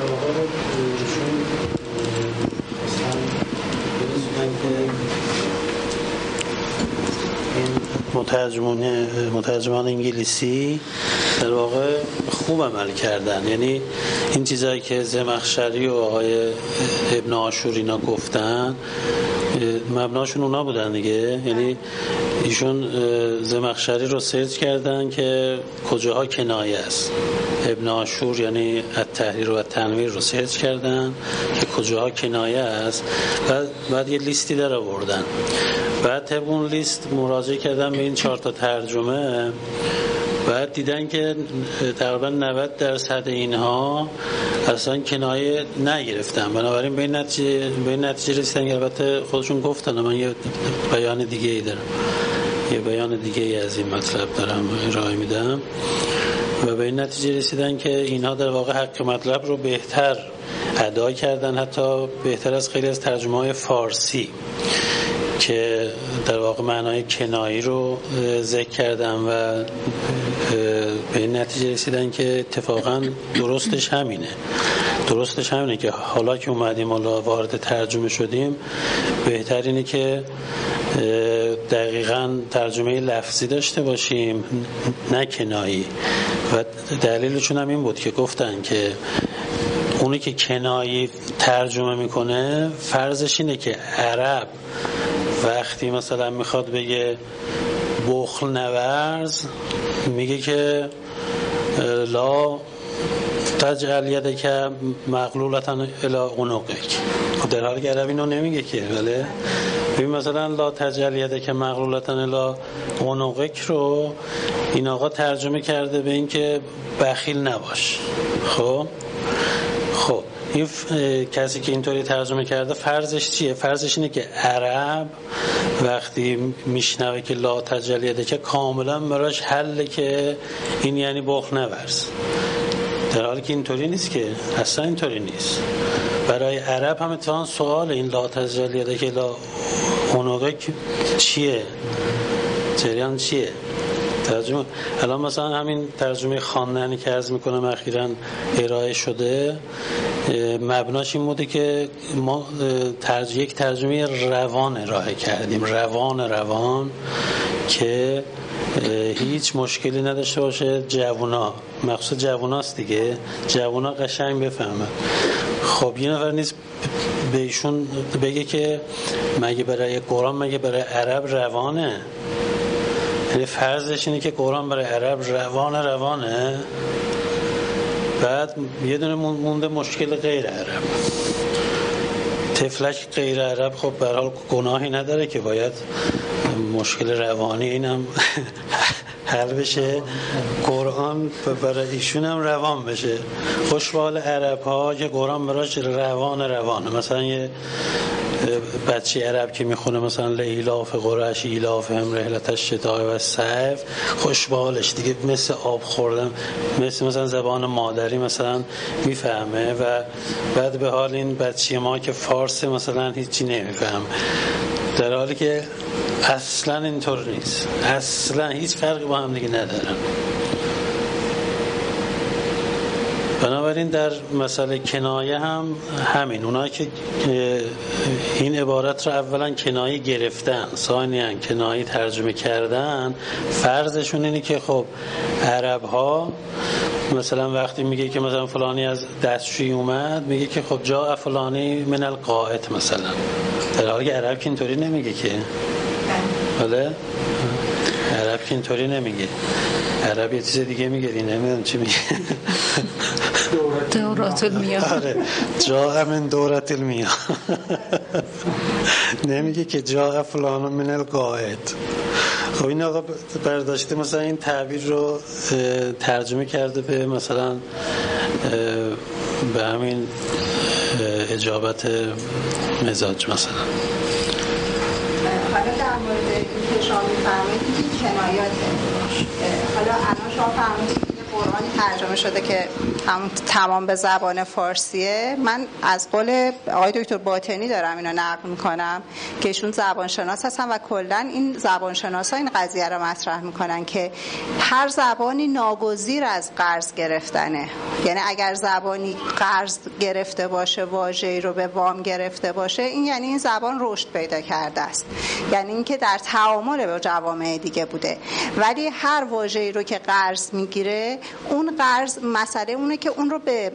مترجمان انگلیسی در واقع خوب عمل کردن، یعنی این چیزایی که زمخشری و آقای ابن عاشور اینا گفتن مبناشون اونا بودن دیگه. یعنی ایشون زمخشری رو سرچ کردن که کجاها کنایه است، ابن عاشور یعنی التحریر و التنویر رو سرچ کردن که کجاها کنایه است، بعد یه لیستی در آوردن، بعد طبق اون لیست مراجعه کردن به این 4 تا ترجمه، بعد دیدن که تقریبا 90% اینها اصلا کنایه نگرفتن. بنابراین به این نتیجه رسیدن که البته خودشون گفتن، من یه بیان دیگه ای دارم، یه بیان دیگه ای از این مطلب دارم ارائه میدم، و به این نتیجه رسیدن که اینها در واقع حق مطلب رو بهتر ادا کردن، حتی بهتر از خیلی از ترجمه‌های فارسی که در واقع معنای کنایی رو ذکر کردن و به این نتیجه رسیدن که اتفاقا درستش همینه که حالا که اومدیم حالا وارد ترجمه شدیم، بهتر اینه که دقیقاً ترجمه لفظی داشته باشیم نه کنایی. و دلیلشون هم این بود که گفتن که اونی که کنایی ترجمه میکنه فرضش اینه که عرب وقتی مثلا میخواد بگه بخل نورز، میگه که لا تجعل یدک مغلولة الی عنقک، در حالی که عربی اینو نمیگه که، بله ببین مثلا لا تجعل یدک مغلولة الی عنقک رو این آقا ترجمه کرده به این که بخیل نباش. خب این کسی که اینطوری ترجمه کرده فرضش چیه؟ فرضش اینه که عرب وقتی میشنوه که لا تجعل یدک کاملا براش حله که این یعنی بخل نورز، در حالی که اینطوری نیست، که اصلا اینطوری نیست. برای عرب هم اتفاقا سوال این لا تجعل یدک لا عنقک چیه؟ جریان چیه؟ ترجمه الان مثلا همین ترجمه خواندنی که عرض میکنم اخیراً ارائه شده، مبناش این بوده که ما یک ترجمه روان ارائه کردیم، روان که هیچ مشکلی نداشته باشه جوونا، مخصوص جووناست دیگه، جوونا قشنگ بفهمه. خب یه نفر نیست به ایشون بگه که مگه برای قرآن مگه برای عرب روانه؟ یعنی فرضش اینه که قرآن برای عرب روانه. بعد یه دونه مونده مشکل غیر عرب. تفلک غیر عرب خب به هر حال گناهی نداره که باید مشکل روانی اینم حل بشه، قرآن برای ایشون هم روان بشه. خوشبال عرب ها که قرآن براش روانه. مثلا یه بچه عرب که میخونه مثلا لایلاف قریش ایلاف هم رحلت الشتاء و الصیف، خوشبالش دیگه مثل آب خوردن، مثلا زبان مادری مثلا میفهمه. و بعد به حال این بچه ما که فارسی مثلا هیچی نمیفهم، در حالی که اصلا اینطور نیست، اصلا هیچ فرقی با هم دیگه ندارن. بنابراین در مسئله کنایه هم همین، اونایی که این عبارت رو اولا کنایه گرفتن، ثانیاً کنایه ترجمه کردن، فرضشون اینه که خب عرب ها مثلا وقتی میگه که مثلا فلانی از دستشویی اومد، میگه که خب جا فلانی من القائط مثلا، در حالی که عرب که اینطوری نمیگه که، بله عرب که اینطوری نمیگه، عرب یه چیز دیگه میگه، نمیدونم چی میگه. دورات المیاه. آره جا من دورات المیاه. نمیگه که جا فلان من القائط. خب این آقا برداشته مثلا این تعبیر رو ترجمه کرده به مثلا به همین اجابت مزاج مثلا. حالا در مورد این که شما می‌فرمایید کنایاته، حالا الان شما فرمودید قرآنی ترجمه شده که تمام به زبان فارسیه. من از قول آقای دکتر باطنی دارم اینو نقل میکنم که ایشون زبانشناس هستن و کلا این زبانشناسا این قضیه رو مطرح میکنن که هر زبانی ناگزیر از قرض گرفتنه. یعنی اگر زبانی قرض گرفته باشه، واژه‌ای رو به وام گرفته باشه، این یعنی این زبان رشد پیدا کرده است، یعنی اینکه در تعامل با جوامع دیگه بوده. ولی هر واژه‌ای رو که قرض میگیره، اون قرض مسئله اونه که اون رو به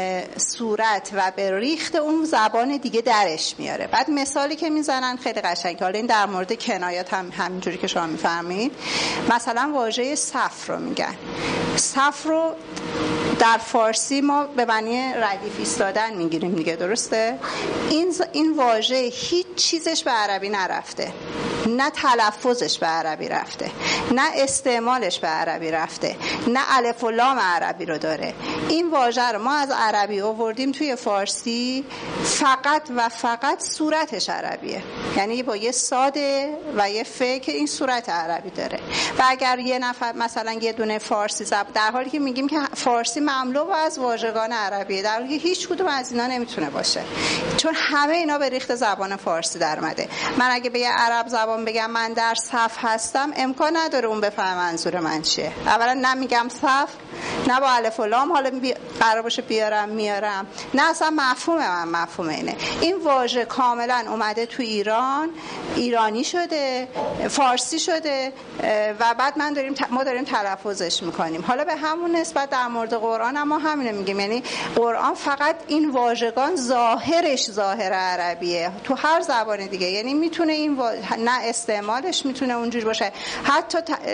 صورت و به ریخت اون زبان دیگه درش میاره. بعد مثالی که میزنن خیلی قشنگه، حالا این در مورد کنایات هم همینجوری که شما میفرمایید، مثلا واژه صف رو میگن. صف رو در فارسی ما به معنی ردیف ایستادن میگیریم دیگه، درسته؟ این واژه هیچ چیزش به عربی نرفته، نه تلفظش به عربی رفته، نه استعمالش به عربی رفته، نه الف و لام عربی رو داره. این واژه رو ما از عربی آوردیم توی فارسی، فقط و فقط صورتش عربیه، یعنی با یه صاده و یه ف که این صورت عربی داره. و اگر یه نفر مثلا یه دونه فارسی در حالی که میگیم که فارسی مملو از واژگان عربیه، در حالی که هیچ کدوم از اینا نمیتونه باشه، چون همه اینا به ریخت زبان فارسی در اومده. من اگه به یه عرب زبان بگم من در صف هستم، امکان نداره اون بفهمه منظور من چیه. اولا نمیگم صف، نه با الف و لام حالا قرار باشه بیارم میارم، نه اصلا مفهوم من مفهوم اینه. این واژه کاملا اومده تو ایران، ایرانی شده، فارسی شده و بعد ما داریم تلفظش میکنیم. حالا به همون نسبت در مورد قرآن هم ما همینو میگیم، یعنی قرآن فقط این واژگان ظاهرش ظاهر عربیه تو هر زبان دیگه، یعنی میتونه این نه استعمالش میتونه اونجوری باشه، حتی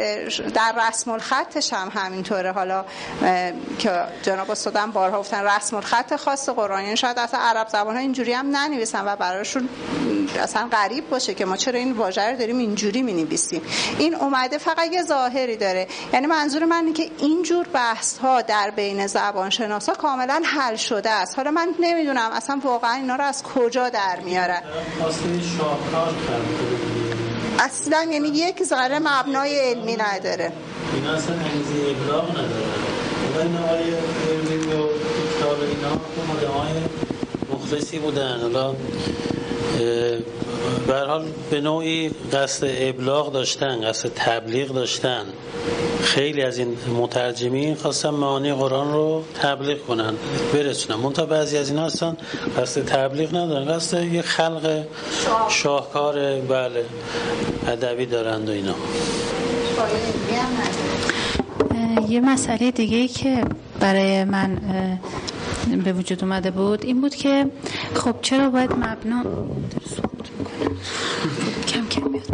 در رسم الخطش هم همینطوره. حالا که جناب استادم بارها گفتن رسم الخط خاص قرآن، شاید اصلا عرب زبان‌ها اینجوری هم ننویسن و براشون اصلا غریب باشه که ما چرا این واژه رو داریم اینجوری می‌نویسیم. این اومده فقط یه ظاهری داره. یعنی منظور من اینه که اینجور بحث‌ها در بین زبانشناسا کاملا حل شده است. حالا من نمیدونم اصلا واقعا اینا رو از کجا در میارن. اصلا یعنی یک ذره مبنای علمی نداره. اینا اصلا انگیزه ابلاغ نداره. این آقای علمی و کتاب اینا آدمای مخلصی بودن. حالا به هر حال به نوعی قصد ابلاغ داشتن، قصد تبلیغ داشتن. خیلی از این مترجمین خواستن معانی قرآن رو تبلیغ کنن، برسونن. منتها بعضی از اینا اصلا قصد تبلیغ ندارن، قصد یه خلق شاهکار بله ادبی دارند و اینا. یه مسئله دیگه‌ای که برای من به وجود اومده بود این بود که خب چرا باید مبنا کم کم بیاد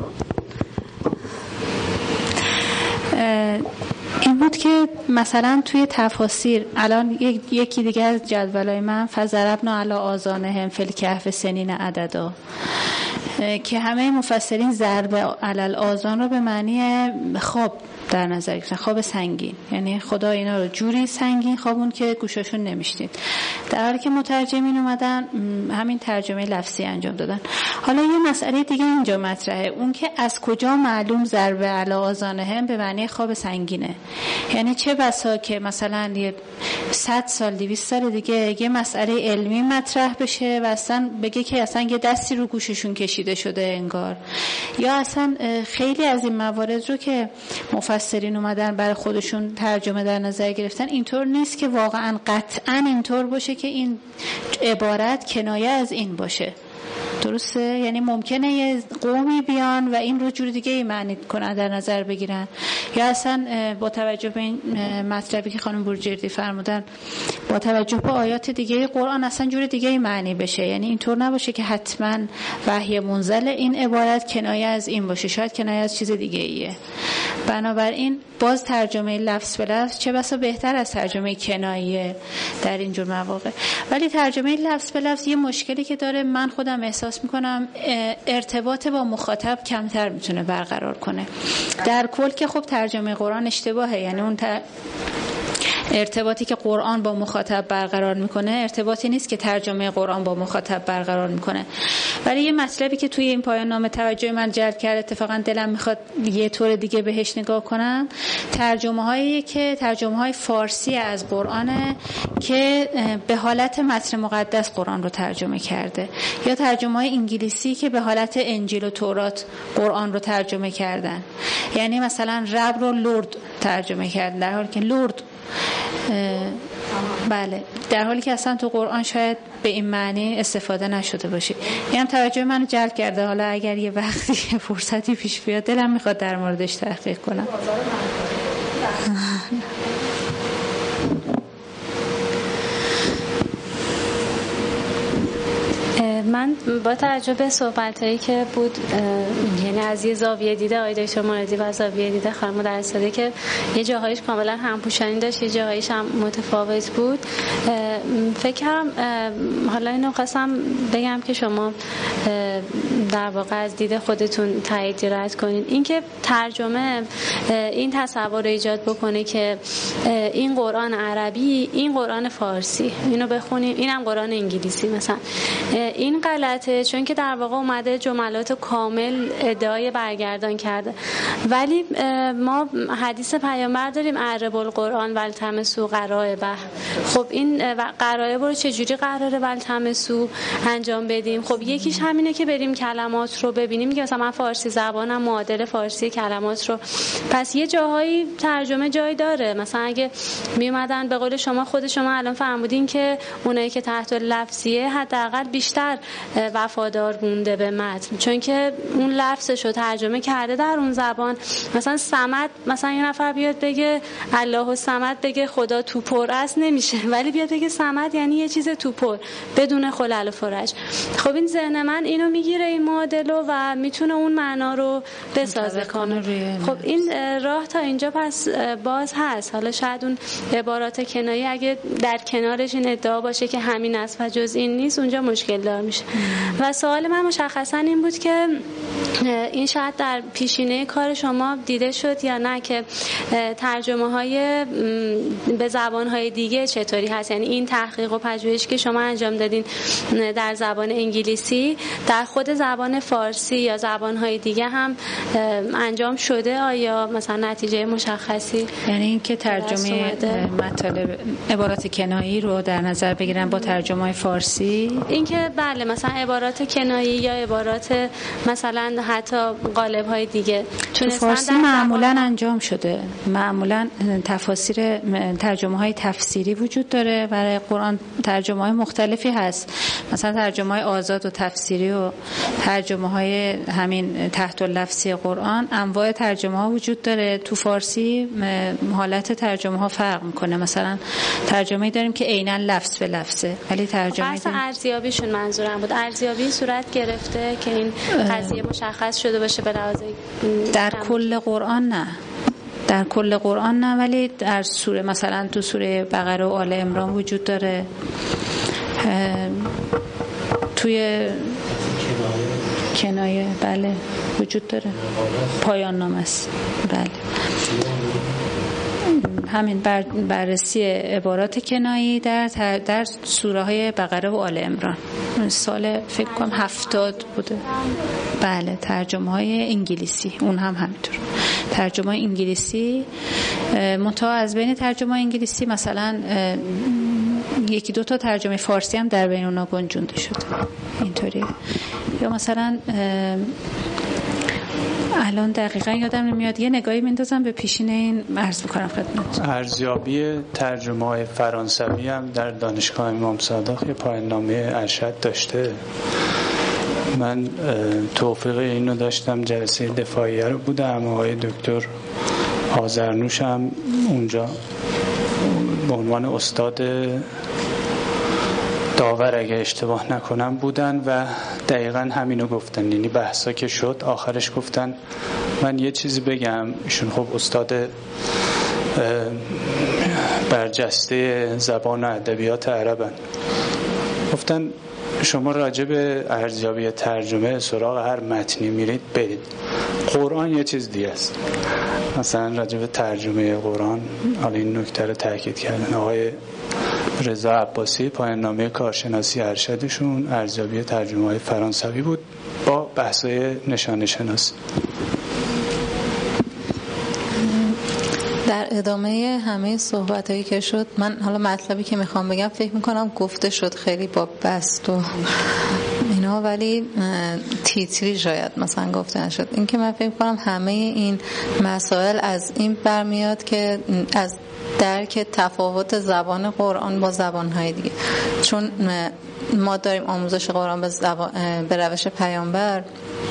این بود که مثلا توی تفاسیر الان یکی دیگه از جدولای من فضربنا علی آذانهم فی الکهف سنین عددا که همه مفسرین ضرب علی الاذان رو به معنی خواب در نظر گرفتن، خواب سنگین، یعنی خدا اینا رو جوری سنگین خوابون که گوشاشون نمیشتید، در حالی که مترجمین اومدن همین ترجمه لفظی انجام دادن. حالا یه مسئله دیگه اینجا مطرحه، اون که از کجا معلوم ضرب علی آذانهم به معنی خواب سنگینه؟ یعنی چه بسا که مثلا 100 سال 200 سال دیگه یه مسئله علمی مطرح بشه و اصلا بگه که اصلا یه دستی رو گوششون کشیده شده انگار، یا اصلا خیلی از این موارد رو که مفسرین اومدن برای خودشون ترجمه در نظر گرفتن اینطور نیست که واقعا قطعا اینطور باشه که این عبارت کنایه از این باشه. درسته؟ یعنی ممکنه یه قومی بیان و این رو جور دیگه ای معنی کنن در نظر بگیرن، یا اصلا با توجه به این مطلبی که خانم بروجردی فرمودن با توجه به آیات دیگه قرآن اصلا جور دیگه ای معنی بشه، یعنی اینطور نباشه که حتما وحی منزل این عبارت کنایه از این باشه، شاید کنایه از چیز دیگه ایه. بنابراین باز ترجمه لفظ به لفظ چه بسا بهتر از ترجمه کنایه در اینجور مواقع. ولی ترجمه لفظ به لفظ یه مشکلی که داره، من خودم احساس میکنم ارتباط با مخاطب کمتر میتونه برقرار کنه. در کل که خب ترجمه قرآن اشتباهه، یعنی اون ارتباطی که قرآن با مخاطب برقرار میکنه ارتباطی نیست که ترجمه قرآن با مخاطب برقرار میکنه. ولی یه مطلبی که توی این پایان نامه توجه من جلب کرد، اتفاقا دلم میخواد یه طور دیگه بهش نگاه کنم، ترجمه های فارسی از قرآنه که به حالت متن مقدس قرآن رو ترجمه کرده، یا ترجمه های انگلیسی که به حالت انجیل و تورات قرآن رو ترجمه کردن، یعنی مثلا رب رو لورد ترجمه کردن در حالی که لورد بله، در حالی که اصلا تو قرآن شاید به این معنی استفاده نشده باشه. این هم توجه منو جلب کرده. حالا اگر یه وقتی فرصتی پیش بیاد دلم میخواد در موردش تحقیق کنم. من با توجه به صحبتایی که بود، یعنی از یه زاویه دیده آقای دکتر مرادی و زاویه دیده خانم درستاده که یه جاهایش کاملا همپوشانی داشت، یه جاهایش هم متفاوت بود، فکرم حالا اینو خواستم بگم که شما در واقع از دید خودتون تایید رد کنین. این که ترجمه این تصور ایجاد بکنه که این قرآن عربی، این قرآن فارسی، اینو بخونیم، اینم قرآن انگلیسی مثلا، این غلطه، چون که در واقع اومده جملات کامل ادعای برگردان کرده. ولی ما حدیث پیامبر داریم اعرب القرآن والتمسوا غرایبه. خب این غرایب رو چجوری قراره والتمسوا انجام بدیم؟ خب یکیش همینه که بریم کلمات رو ببینیم که مثلا من فارسی زبانم معادل فارسی کلمات رو، پس یه جاهایی ترجمه جای داره. مثلا اگه می اومدن به قول شما، خود شما الان فرمودین که اونایی که تحت لفظیه حداقل بیشتر وفادار مونده به متن، چون که اون لفظشو ترجمه کرده در اون زبان. مثلا صمد، مثلا یه نفر بیاد بگه الله الصمد، بگه خدا توپر است، نمیشه، ولی بیاد بگه صمد یعنی یه چیز توپر بدون خلل و فرج. خب این ذهن من اینو میگیره این معادلو و میتونه اون معنا رو بسازه کنه. خب این راه تا اینجا پس باز هست. حالا شاید اون عبارات کنایه اگه در کنارش این ادعا باشه که همین است و جز این نیست، اونجا مشکل دار میشه. و سوال من مشخصا این بود که این شاید در پیشینه کار شما دیده شد یا نه که ترجمه های به زبان های دیگه چطوری هست، یعنی این تحقیق و پژوهش که شما انجام دادین در زبان انگلیسی در خود زبان فارسی یا زبان های دیگه هم انجام شده؟ آیا مثلا نتیجه مشخصی؟ یعنی این که ترجمه مطالب عبارات کنایی رو در نظر بگیرن با ترجمه های فارسی، این که بله بله مثلا عبارات کنایی یا عبارات مثلا حتی قالب‌های دیگه تو فارسی معمولا انجام شده. معمولا ترجمه‌های تفسیری وجود داره برای قرآن. ترجمه‌های مختلفی هست، مثلا ترجمه‌های آزاد و تفسیری و ترجمه‌های همین تحت اللفظی قرآن. انواع ترجمه‌ها وجود داره. تو فارسی حالت ترجمه‌ها فرق می‌کنه. مثلا ترجمه‌ای داریم که عیناً لفظ به لفظه، ولی ترجمه ارزیابیشون منظورم بود. ارزیابی صورت گرفته که این قضیه مشخص شده باشه به لحاظ در کل قرآن نه. در کل قرآن نه، ولی در سوره مثلا تو سوره بقره و آل عمران وجود داره. توی کنایه بله وجود داره. پایان نامه است. بله. همین بررسی عبارات کنایی در سوره های بقره و آل عمران سال فکر کنم 70 بوده. بله. ترجمه های انگلیسی اون هم همینطور. ترجمه های انگلیسی منتها از بین ترجمه های انگلیسی مثلا یکی دو تا ترجمه فارسی هم در بین اونا گنجونده شده. اینطوریه. یا مثلا الان دقیقا یادم نمیاد، یه نگاهی میندازم به پیشین این عرض میکنم خدمت. ارزیابی ترجمه های فرانسوی هم در دانشگاه امام صادق یه پایان نامه ارشد داشته. من توفیق اینو داشتم، جلسه دفاعیه رو بودم، آقای دکتر آذرنوش هم اونجا به عنوان استاد داور اگه اشتباه نکنم بودن و دقیقاً همینو گفتن. یعنی بحثا که شد آخرش گفتن من یه چیزی بگم. ایشون خب استاد برجسته زبان و ادبیات عربن. گفتن شما راجع به ارزیابی ترجمه سراغ هر متنی میرید برید، قرآن یه چیز دیگه است. مثلا راجع به ترجمه قرآن حالا این نکته رو تاکید کردن آقای رضا عباسی. پایان نامه کارشناسی ارشدشون ارزیابی ترجمه های فرانسوی بود با بحث‌های نشانه شناسی. در ادامه همه صحبتایی که شد، من حالا مطلبی که میخوام بگم فکر میکنم گفته شد خیلی با بست و اینا، ولی تیتری شاید مثلا گفته نشد. این که من فکر میکنم همه این مسائل از این برمیاد که از درک تفاوت زبان قرآن با زبان‌های دیگه. چون ما داریم آموزش قرآن به روش پیامبر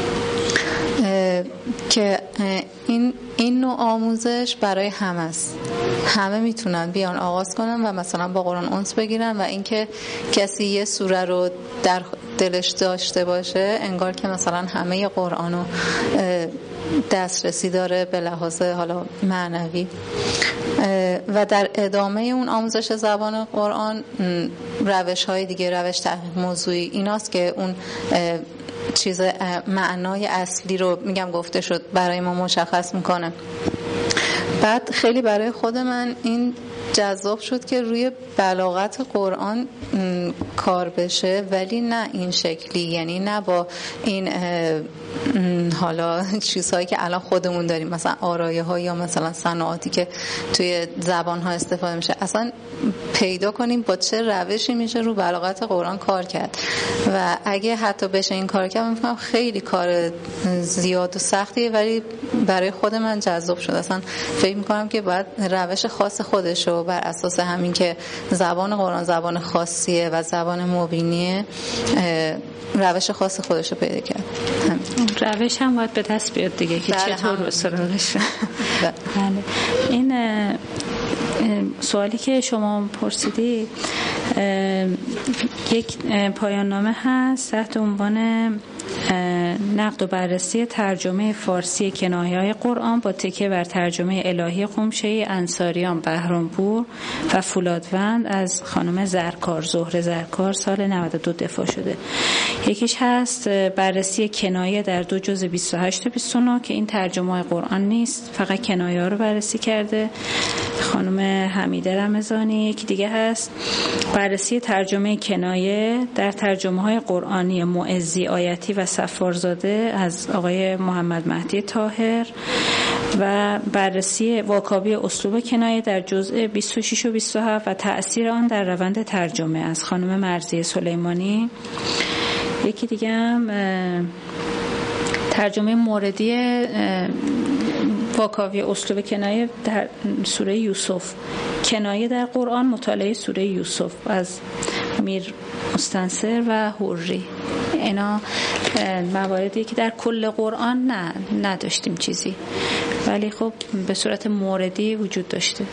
که این نوع آموزش برای همه است. همه میتونن بیان آغاز کنن و مثلا با قرآن انس بگیرن و اینکه کسی یه سوره رو در دلش داشته باشه انگار که مثلا همه قرآن رو دسترسی داره به لحاظ حالا معنوی. و در ادامه اون آموزش زبان قرآن روش های دیگه، روش تحقیق موضوعی ایناست که اون چیز معنای اصلی رو میگم گفته شد برای ما مشخص میکنه. بعد خیلی برای خود من این جذاب شد که روی بلاغت قرآن کار بشه، ولی نه این شکلی، یعنی نه با این حالا چیزهایی که الان خودمون داریم مثلا آرایه ها یا مثلا صناعاتی که توی زبان ها استفاده میشه. اصلا پیدا کنیم با چه روشی میشه رو بلاغت قرآن کار کرد و اگه حتی بشه این کار کرد، من فکرم خیلی کار زیاد و سختیه، ولی برای خود من جذاب شد. اصلا فکر میکنم که باید روش خاص خودشو بر اساس همین که زبان قرآن زبان خاصیه و زبان مبینیه، روش خاص خودشو پیدا کرد. روش هم باید به دست بیاد دیگه که چطور به سراغش. بله. این سوالی که شما پرسیدی یک پایان نامه هست تحت عنوان نقد و بررسی ترجمه فارسی کنایه‌های قرآن با تکیه بر ترجمه الهی قمشه‌ای انصاریان بهرامپور و فولادوند از خانم زرکار، زهره زرکار، سال 92 دفاع شده. یکیش هست بررسی کنایه در 2 جزء 28 تا 29 که این ترجمه قرآن نیست، فقط کنایه‌ها رو بررسی کرده، خانم حمیده رمضانی. یکی دیگه هست بررسی ترجمه کنایه در ترجمه‌های قرآنی معزی آیتی و صفارزاده از آقای محمد مهدی طاهر و بررسی واکاوی اسلوب کنایه در جزء 26 و 27 و تأثیر آن در روند ترجمه از خانم مرضیه سلیمانی. یکی دیگه هم ترجمه موردی واکاوی اسلوب کنایه در سوره یوسف، کنایه در قرآن، مطالعه سوره یوسف از میر مستنصر و حوری. اینا مواردی که در کل قرآن نداشتیم چیزی، ولی خب به صورت موردی وجود داشته.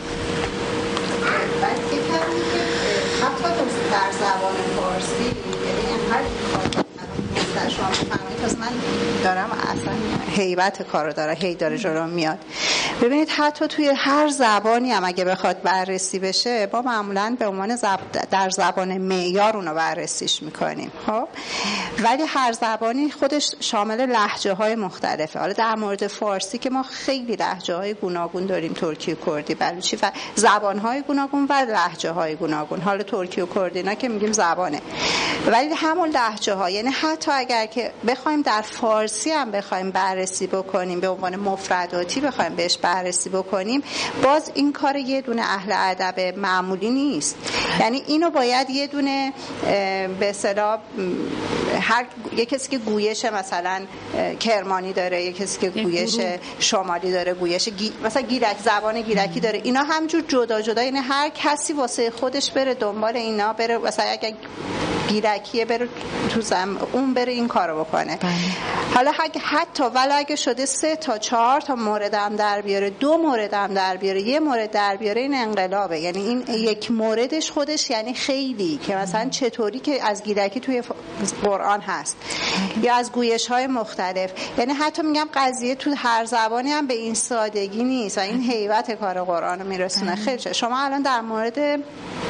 حتی در زبان فارسی یعنی اینقدر شما بفرمایید، پس من دارم اصلا هیبت کارو داره جلو میاد. ببینید حتی توی هر زبانی هم اگه بخواد بررسی بشه، ما معمولاً به عنوان در زبان معیار اونو بررسیش میکنیم، خب ولی هر زبانی خودش شامل لهجه‌های مختلفه. حالا در مورد فارسی که ما خیلی لهجه‌های گوناگون داریم، ترکی و کردی، بلوچی و زبان‌های گوناگون و لهجه‌های گوناگون. حالا ترکی و کردی اینا که میگیم زبانه، ولی همون لهجه‌ها، یعنی حتی اگر که بخوایم در فارسی هم بخوایم بررسی بکنیم، به عنوان مفرداتی بخوایم بهش بررسی بکنیم، باز این کار یه دونه اهل ادب معمولی نیست. یعنی اینو باید یه دونه به اصطلاح هر یه کسی که گویش مثلا کرمانی داره، یه کسی که گویش شمالی داره، گویش مثلا گیلک، زبان گیلکی داره، اینا همجور جدا جدا، یعنی هر کسی واسه خودش بره دنبال اینا، بره مثلا اگه گیلکیه بره تو اون بره این کارو بکنه. حالا حتی ولی اگه شده 3 تا 4 تا موردم در بیاره، 2 موردم در بیاره، 1 مورد در بیاره، این انقلابه. یعنی این یک موردش خودش یعنی خیلی، که مثلا چطوری که از گیلکی توی قرآن هست یا از گویش های مختلف. یعنی حتی میگم قضیه تو هر زبانی هم به این سادگی نیست و این هیبت کار قرآن رو میرسونه. خیلی شما الان در مورد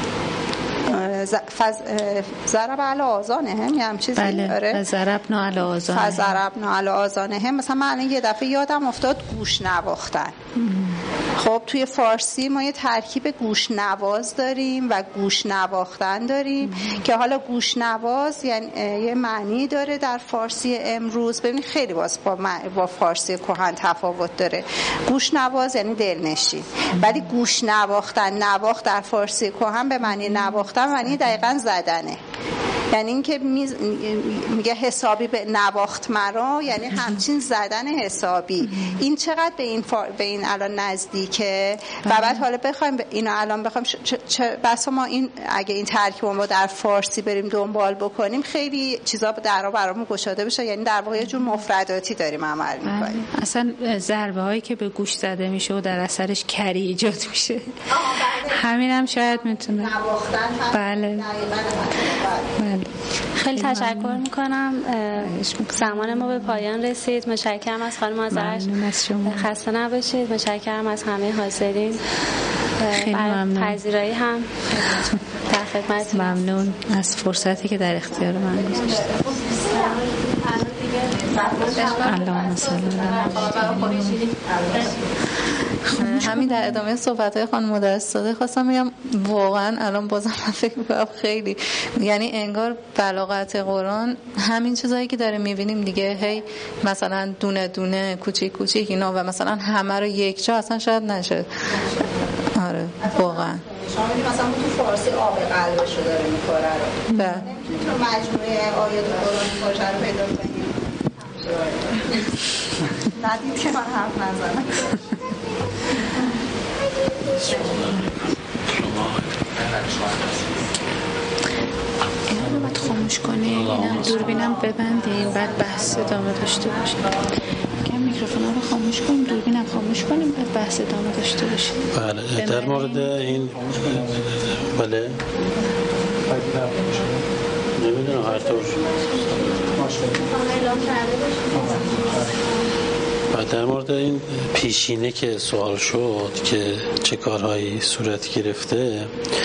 ضرب علی آذانه هم یه هم چیزی بله، ضربنا علی آذانه، ضربنا علی آذانه هم. مثلا من الان یه دفعه یادم افتاد گوش نواختن. خب توی فارسی ما یه ترکیب گوش نواز داریم و گوش نواختن داریم که حالا گوش نواز یعنی یه معنی داره در فارسی امروز. ببینید خیلی با فارسی کهن تفاوت داره. گوش نواز یعنی دلنشین، ولی گوش نواختن، نواخت در فارسی کهن به معنی نواختن معنی دقیقاً زدنه. یعنی این که میگه حسابی به نواخت مرا، یعنی همچین زدن حسابی. این چقدر به این الان نزدیکه. و بعد حالا بخوایم اینو الان بخوایم بسا ما این اگه این ترکیب ما در فارسی بریم دنبال بکنیم، خیلی چیزا برامون گشاده بشه. یعنی در واقع یه جور مفرداتی داریم عمل می‌کنیم. اصلا ضربه هایی که به گوش زده میشه و در اثرش کری ایجاد میشه، همین هم شاید میتونه نواختن. بله. خیلی تشکر میکنم. زمان ما به پایان رسید. متشکرم از خانم آذرش، خسته نباشید. متشکرم از همه حاضرین، خیلی ممنون. پذیرایی هم در خدمت. ممنون از فرصتی که در اختیار من گذاشتید. اللهم صل علی همین در ادامه صحبت‌های خانم مدرس‌زاده خواستم بگم واقعا الان بازم من فکر می‌کنم خیلی، یعنی انگار بلاغت قرآن همین چیزایی که داره می‌بینیم دیگه، هی مثلا دونه دونه کوچیک کوچیک اینا و مثلا همه رو یک جا اصلا شاید نشه. آره واقعا شما می‌بینید مثلا تو فارسی آب قلبشو داره می‌خوره رو. بله. تو مجموعه آیات قرآن فارسی رو پیدا کنیم. ندید که من حرف نزنم. اینو باید خاموش کنیم، اینم دوربینم ببندیم، بعد بحث ادامه داشته باشیم. میگم میکروفون رو خاموش کنیم، دوربینم خاموش کنیم، بعد بحث ادامه داشته باشیم. بله. در مورد این بله نمیدونم هر طور در مورد این پیشینه که سوال شد که چه کارهایی صورت گرفته،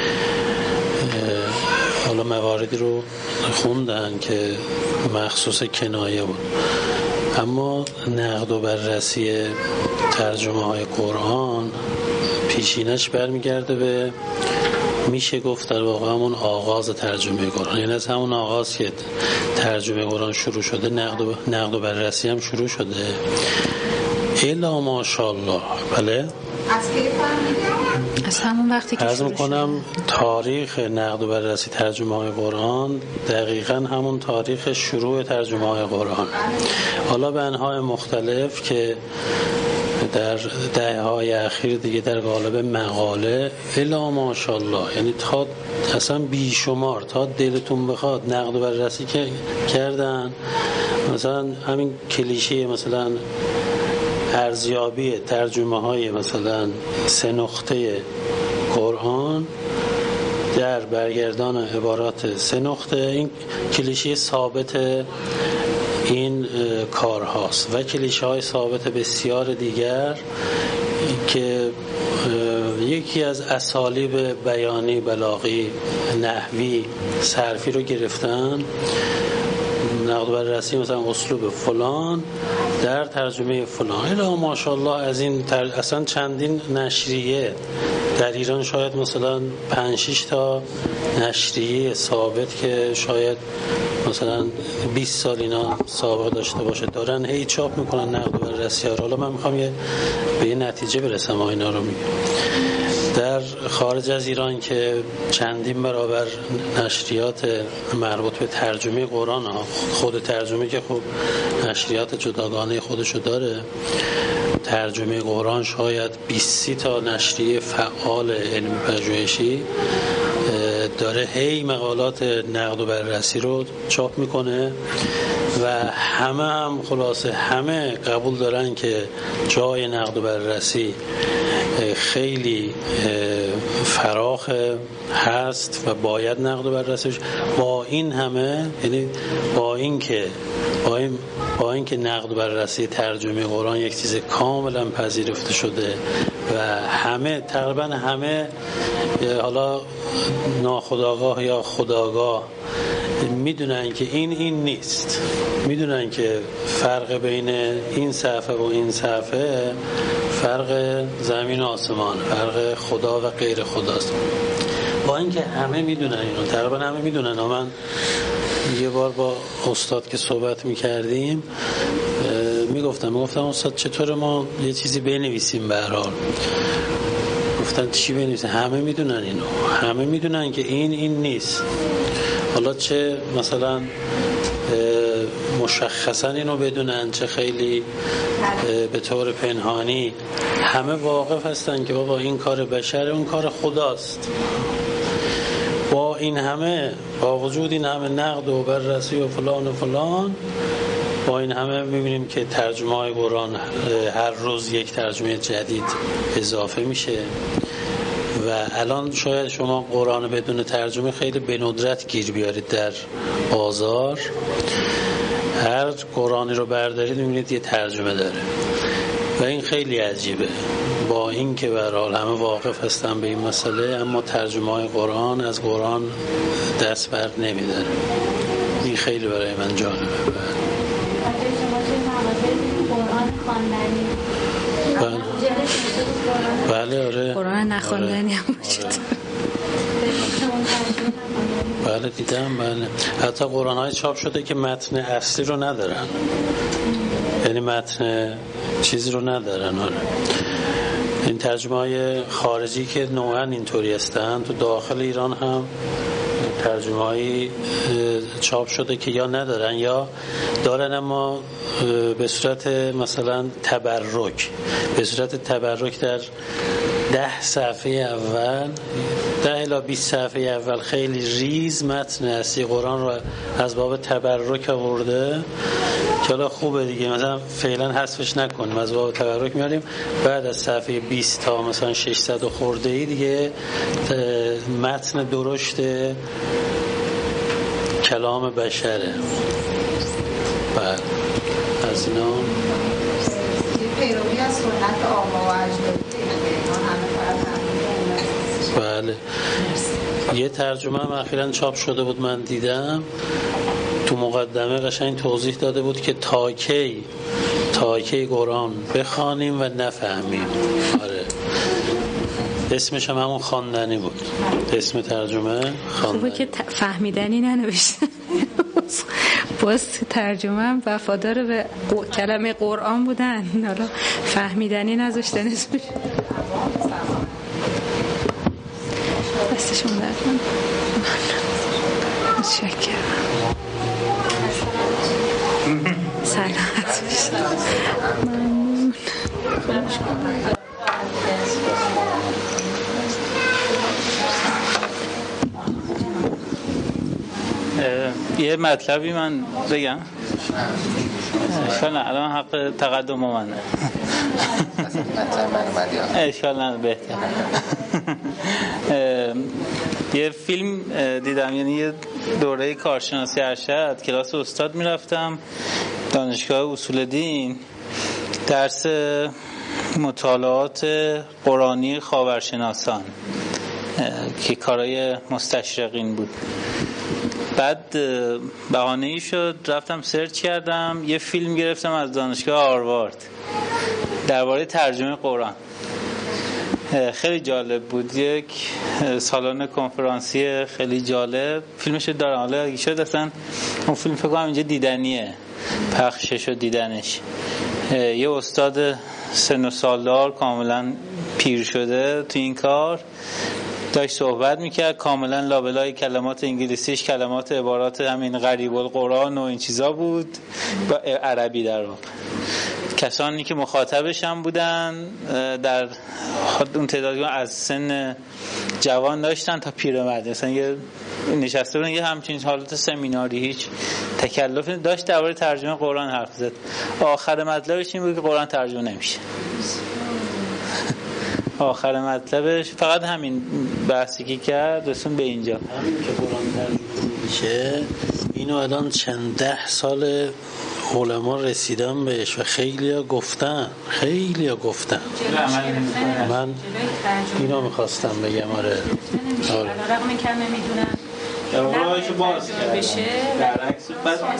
حالا مواردی رو خوندن که مخصوص کنایه بود، اما نقد و بررسی ترجمه های قرآن پیشینش برمیگرده به، میشه گفت در واقع همون آغاز ترجمه قرآن. یعنی از همون آغاز که ترجمه قرآن شروع شده، نقد و بررسی هم شروع شده. الا ماشاءالله. بله از کی فهمیدید؟ از همون وقتی که عرض میکنم تاریخ نقد و بررسی ترجمه های قرآن دقیقاً همون تاریخ شروع ترجمه های قرآن. حالا به انواع مختلف که در دهه‌های اخیر دیگه در قالب مقاله الا ماشاءالله، یعنی تا اصلا بیشمار تا دلتون بخواد نقد و بررسی که کردن. مثلا همین کلیشه مثلا ارزیابی ترجمه های مثلا 3 نقطه قرآن در برگردان عبارات 3 نقطه، این کلیشه ثابت این کار هاست و کلیشه های ثابت بسیار دیگر که یکی از اسالیب بیانی، بلاغی، نحوی، صرفی رو گرفتن. نقد و بررسی مثلا اسلوب فلان در ترجمه فلان. الا ماشاءالله از این اصلا چندین نشریه در ایران، شاید مثلا 5-6 تا نشریه ثابت که شاید مثلا 20 سال اینا سابقه داشته باشه دارن هی چاپ میکنن نقد و بررسی ها. حالا من میخوام به یه نتیجه برسم اینا رو میگم. در خارج از ایران که چندین برابر نشریات مربوط به ترجمه قرآن ها، خود ترجمه که خب نشریات جداگانه خودشو داره، ترجمه قرآن شاید 20 تا نشریه فعال علمی پژوهشی داره هی مقالات نقد و بررسی رو چاپ میکنه و هم خلاصه همه قبول دارن که جای نقد و بررسی خیلی فراخ هست و باید نقد و بررسی بشه. با این همه، یعنی با اینکه نقد و بررسی ترجمه قرآن یک چیز کاملا پذیرفته شده و تقریبا همه حالا ناخودآگاه یا خودآگاه میدونن که این نیست، میدونن که فرق بین این صفحه و این صفحه فرق زمین و آسمان، فرق خدا و غیر خداست. با اینکه همه میدونن اینو، تقریبا همه میدونن. من یه بار با استاد که صحبت میکردیم میگفتم استاد چطور ما یه چیزی بنویسیم؟ به هر حال گفتن چی بنویسیم؟ همه میدونن اینو، همه میدونن که این نیست. حالا چه مثلا مشخصا اینو بدونن، چه خیلی به طور پنهانی همه واقف هستن که بابا این کار بشره، اون کار خداست. با این همه، با وجود این همه نقد و بررسی و فلان و فلان، با این همه میبینیم که ترجمه های قرآن هر روز یک ترجمه جدید اضافه میشه و الان شاید شما قرآن بدون ترجمه خیلی به ندرت گیر بیارید در بازار. هر قرآنی رو بردارید میبینید یه ترجمه داره و این خیلی عجیبه. با این که به هر حال همه واقف هستن به این مسئله، اما ترجمه های قرآن از قرآن دست بر نمیداره. این خیلی برای من جالبه. بله آره، قرآن نخواندنی هم وجود بله دیدم. بله حتی قرآن های چاپ شده که متن اصلی رو ندارن، یعنی متن چیزی رو ندارن. آره این ترجمه های خارجی که نوعا اینطوری هستن، تو داخل ایران هم ترجمه هایی چاپ شده که یا ندارن یا دارن اما به صورت مثلا تبرک، به صورت تبرک در 10 صفحه اول، 10 الی 20 صفحه اول خیلی ریز متن اصلی قرآن رو از باب تبرک آورده که حالا خوبه دیگه، مثلا فعلا حذفش نکنیم، از باب تبرک میاریم. بعد از صفحه 20 تا مثلا 600 و خورده ای دیگه متن درشت کلام بشره. بعد از اینا پیروی از سنت آبا و اجدادی. بله یه ترجمه هم اخیراً چاپ شده بود، من دیدم تو مقدمه قشنگ توضیح داده بود که تا کی قرآن بخوانیم و نفهمیم. آره اسمش هم همون خواندنی بود، اسم ترجمه خواندنی. خوبه که فهمیدنی ننوشته. باز ترجمه هم وفادار به کلمه قرآن بودن، حالا فهمیدنی نذاشتن اسمش. دستشون درد کنه. متشکرم. سلامت باشید. ممنون. یه مطلبی من بگم. اشکال نه، الان حق تقدم منه. اشکال نه، بهتر. یه فیلم دیدم، یعنی یه دوره کارشناسی ارشد کلاس استاد میرفتم دانشگاه اصول دین، درس مطالعات قرآنی خاورشناسان که کارهای مستشرقین بود. بعد بهانه‌ای شد رفتم سرچ کردم، یه فیلم گرفتم از دانشگاه هاروارد درباره ترجمه قرآن. خیلی جالب بود، یک سالن کنفرانسی خیلی جالب. فیلمش دارم، حالا اگه شد اصلا اون فیلم فکر کنم اینجا دیدنیه، پخشش و دیدنش. یه استاد سن و سالدار کاملا پیر شده تو این کار داشت صحبت میکرد، کاملا لابلای کلمات انگلیسیش کلمات عبارات همین غریب القرآن و این چیزا بود با عربی در واقع. کسانی که مخاطبش هم بودن در اون تعدادی از سن جوان داشتن تا پیرمرد، مثلا یه نشسته بودن، یه همچین حالت سمیناری، هیچ تکلف داشت درباره ترجمه قرآن حرف زد. آخر مطلبش این بود که قرآن ترجمه نمیشه. آخر مطلبش فقط همین بحثی که کرد رسون به اینجا، همین که قرآن ترجمه میشه. اینو الان چند 10 سال علما رسیدن بهش و خیلیا گفتن. من اینو میخواستم بگم. آره رقم کم نمیدونم راهشو باز بشه در عکس.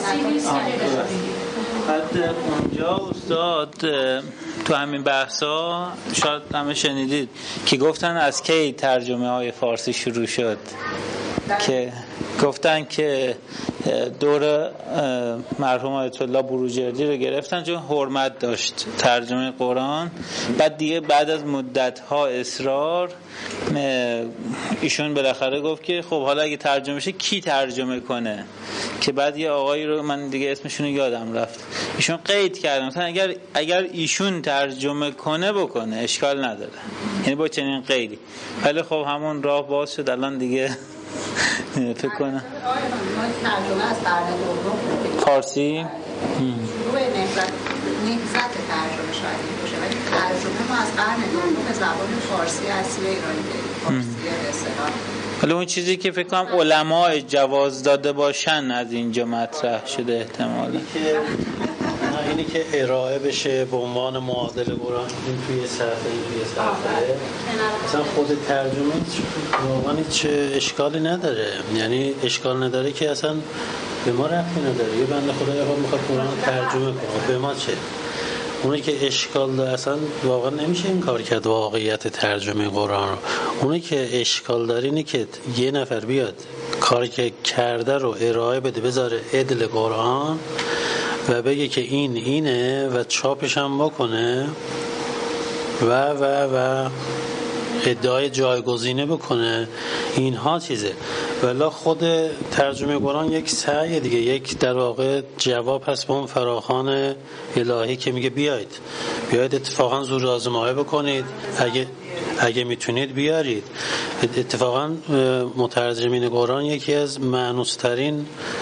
بعد اونجا استاد تو همین بحثا شاید همه شنیدید که گفتن از کی ترجمه های فارسی شروع شد، که گفتن که دور مرحوم آیت الله بروجردی رو گرفتن چون حرمت داشت ترجمه قرآن. بعد دیگه بعد از مدت ها اصرار ایشون بالاخره گفت که خب حالا اگه ترجمه شه کی ترجمه کنه، که بعد یه آقایی رو من دیگه اسمشون رو یادم رفت، ایشون قید کردن مثلا اگر ایشون ترجمه کنه بکنه اشکال نداره، یعنی با چنین قیدی. ولی خب همون راه باز شد الان دیگه فکر کنم ترجمه از قرن دوم فارسی روی نهضت ترجمه شاید باشه، ولی ترجمه ما از قرن دوم به زبان فارسی اصیل ایرانی داریم، فارسی به اصطلاح. حالا اون چیزی که فکر کنم علماء جواز داده باشن از اینجا مطرح شده احتمالاً. اینی که ارائه بشه به عنوان معادل قرآن این توی صفحه مثلا خود ترجمه واقعا هیچ اشکالی نداره، یعنی اشکال نداره که اصلا به ما ربطی نداره. یه بنده خدای خود میخواد قرآن ترجمه کنه، به ما چه؟ اونی که اشکال داره اصلا واقعا نمیشه این کار کرد واقعیت ترجمه قرآن رو. اونی که اشکال داره اینه که یه نفر بیاد کاری که کرده رو ارائه بده بذاره عدل قرآن و بگه که این اینه و چاپش هم بکنه و ادعای جایگزینه بکنه. اینها چیزه. ولی خود ترجمه قرآن یک سعی دیگه، یک در واقع جواب هست به اون فراخوان الهی که میگه بیاید اتفاقا زور آزمایش بکنید، اگه میتونید بیارید. اتفاقا مترجمین قرآن یکی از مانوسترین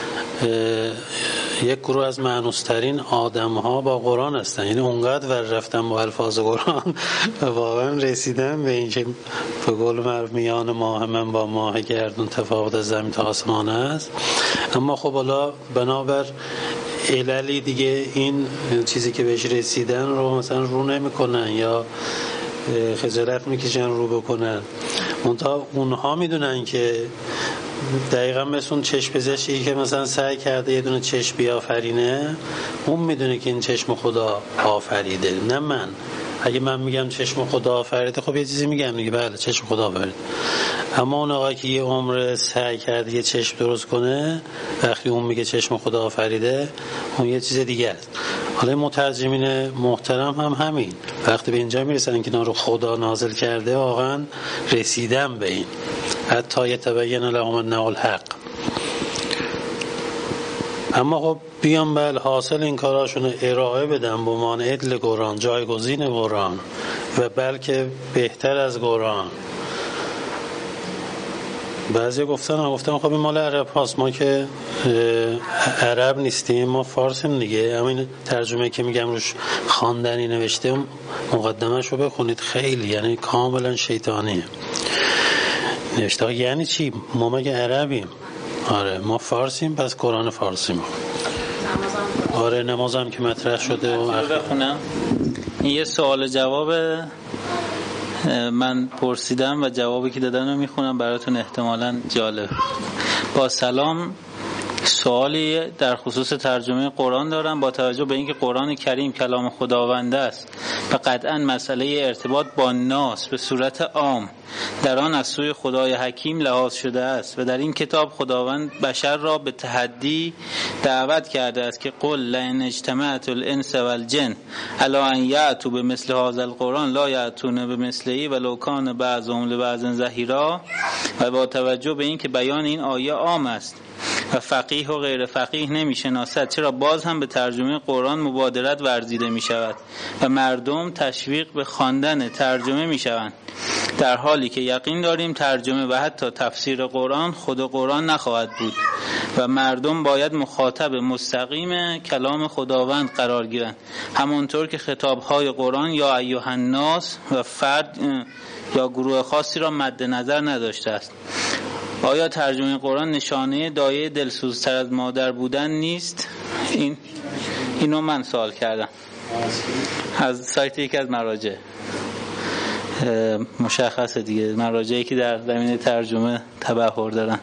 یک گروه از مانوسترین آدم ها با قرآن هستن، یعنی اونقدر ور رفتن با الفاظ قرآن و واقعا رسیدن به این که به قول معروف میان ماه من با ماه گردون تفاوت از زمین تا آسمان است. اما خب حالا بنابر عللی دیگه این چیزی که بهش رسیدن رو مثلا رو نمیکنن یا خجالت میکشن رو بکنن. اونها میدونن که دقیقا مثل اون چشم پزشکی که مثلا سعی کرده یه دونه چشم بیافرینه، اون میدونه که این چشم خدا آفریده، نه من. اگه من میگم چشم خدا آفریده خب یه چیزی میگم دیگه، بله چشم خدا آفریده. اما اون آقایی که یه عمر سعی کرده یه چشم درست کنه، وقتی اون میگه چشم خدا آفریده اون یه چیز دیگه است. حالا مترجمین محترم هم همین وقتی به اینجا میرسن که اینا رو خدا نازل کرده واقعا رسیدن به این حتی یتبین لهم انه الحق. اما خب بیان حاصل این کاراشون ارائه بدن به عنوان عدل قرآن، جایگزین قرآن و بلکه بهتر از قرآن. بعضی گفتن خب این مال عرب هاست، ما که عرب نیستیم، ما فارسیم دیگه. همین ترجمه که میگم روش خواندنی نوشته مقدمه‌اش رو بخونید، خیلی یعنی کاملا شیطانیه نوشته. یعنی چی؟ ما مگه عربیم؟ آره ما فارسیم، پس قرآن فارسیم. آره نمازم که مطرح شده و بخونم. این یه سوال جواب من پرسیدم و جوابی که دادن رو میخونم براتون، احتمالاً جالب. با سلام، سوالی در خصوص ترجمه قرآن دارم. با توجه به اینکه قرآن کریم کلام خداوند است و قطعاً مسئله ارتباط با ناس به صورت عام در آن از سوی خدای حکیم لحاظ شده است و در این کتاب خداوند بشر را به تحدی دعوت کرده است که قل لئن اجتمعت الانس والجن علی ان یأتوا بمثل هذا القرآن لا یأتون بمثله ولو کان بعضهم لبعض ظهیرا. و با توجه به اینکه بیان این آیه عام است و فقیه و غیر فقیه نمی‌شناسد، چرا باز هم به ترجمه قرآن مبادرت ورزیده می‌شود و مردم تشویق به خواندن ترجمه می‌شوند، در حالی که یقین داریم ترجمه و حتی تفسیر قرآن خود قرآن نخواهد بود و مردم باید مخاطب مستقیم کلام خداوند قرار گیرند، همانطور که خطاب‌های قرآن یا ایها الناس و فرد یا گروه خاصی را مد نظر نداشته است. آیا ترجمه قرآن نشانه دایه دلسوزتر از مادر بودن نیست؟ اینو من سوال کردم از سایت یکی از مراجع. مشخصه دیگه مراجعی که در زمینه ترجمه تبحر دارن.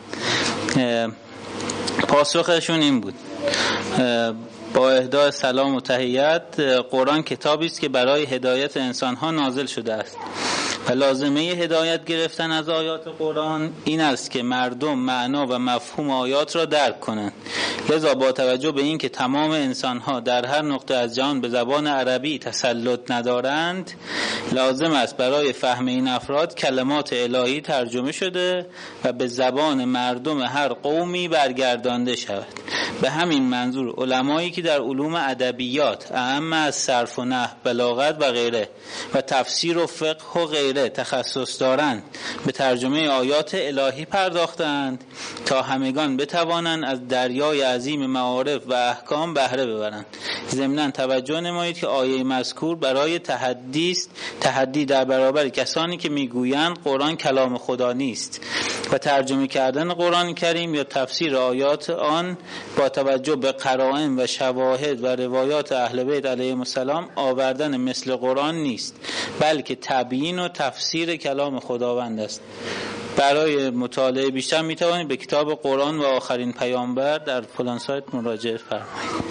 پاسخشون این بود: با اهدای سلام و تحیت، قرآن کتابی است که برای هدایت انسان‌ها نازل شده است و لازمه هدایت گرفتن از آیات قرآن این است که مردم معنا و مفهوم آیات را درک کنند. لذا با توجه به این که تمام انسان‌ها در هر نقطه از جهان به زبان عربی تسلط ندارند، لازم است برای فهم این افراد کلمات الهی ترجمه شده و به زبان مردم هر قومی برگردانده شود. به همین منظور علمایی که در علوم ادبیات اعم از صرف و نحو، بلاغت و غیره و تفسیر و فقه و غیره تخصص دارند به ترجمه آیات الهی پرداختند تا همگان بتوانند از دریای عظیم معارف و احکام بهره ببرند. ضمناً توجه نمایید که آیه مذکور برای تحدی است، تحدی در برابر کسانی که میگویند قرآن کلام خدا نیست و ترجمه کردن قرآن کریم یا تفسیر آیات آن با توجه به قرائن و شواهد و روایات اهل بیت علیهم السلام آوردن مثل قرآن نیست، بلکه تبیین و تفسیر کلام خداوند است. برای مطالعه بیشتر می توانید به کتاب قرآن و آخرین پیامبر در فلان سایت مراجعه فرمایید.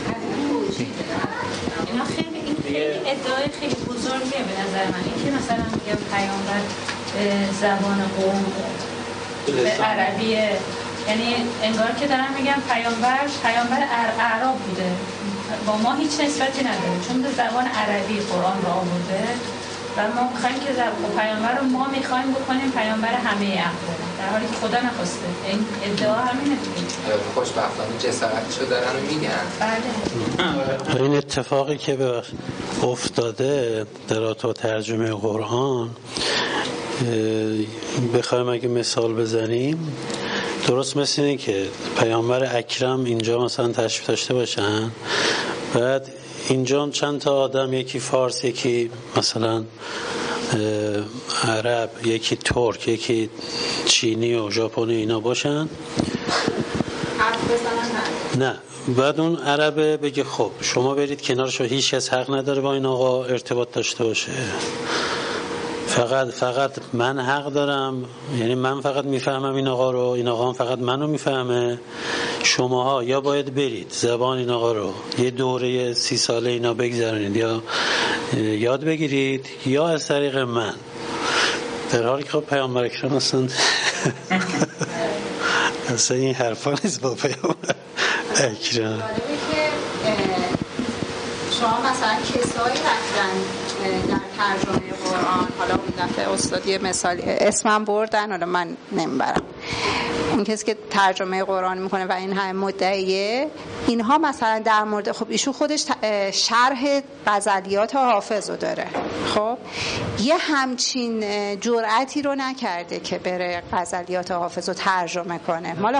اینا خیلی ادعای خیلی بزرگیه به نظر من، این که مثلا میگم پیامبر زبان قوم به عربیه، یعنی انگار که دارم میگم پیامبر اعراب بوده، با ما هیچ نسبتی نداره چون به زبان عربی قرآن را آورده و ما میخوایم که پیامبر رو ما میخوایم بکنیم پیامبر همه اقوام، در حالی که خدا نخواسته. این ادعا همینه دیگه. خوشبختانه جسارتشو دارن و میگن. بله. این اتفاقی که افتاده در تو ترجمه قرآن، بخوایم اگه مثال بزنیم، درست مثل اینه که پیامبر اکرم اینجا مثلا تشریف داشته باشن، بعد اینجا چند تا آدم، یکی فارس، یکی مثلا عرب، یکی ترک، یکی چینی و ژاپنی اینا باشن، نه بعد اون عربه بگه خب شما برید کنارش، هیچ کس حق نداره با این آقا ارتباط داشته باشه، فقط من حق دارم، یعنی من فقط میفهمم این آقا رو، این آقا هم فقط منو میفهمه. شماها یا باید برید زبان این آقا رو یه دوره 30 ساله اینا بگذارید یا یاد بگیرید، یا از طریق من. در حالی که خب پیامبر اکرم اصلا این حرفا نیست با پیامبر اکرم. شما مثلا کسایی رفتن در ترجمه قرآن، حالا اون دفعه استادی مثالی اسمم بردن، حالا من نمیبرم، اون کسی که ترجمه قرآن میکنه و این همه مدعیه، اینها مثلا در مورد، خب ایشون خودش شرح غزلیات حافظ رو داره، خب یه همچین جرأتی رو نکرده که بره غزلیات حافظ رو ترجمه کنه. مال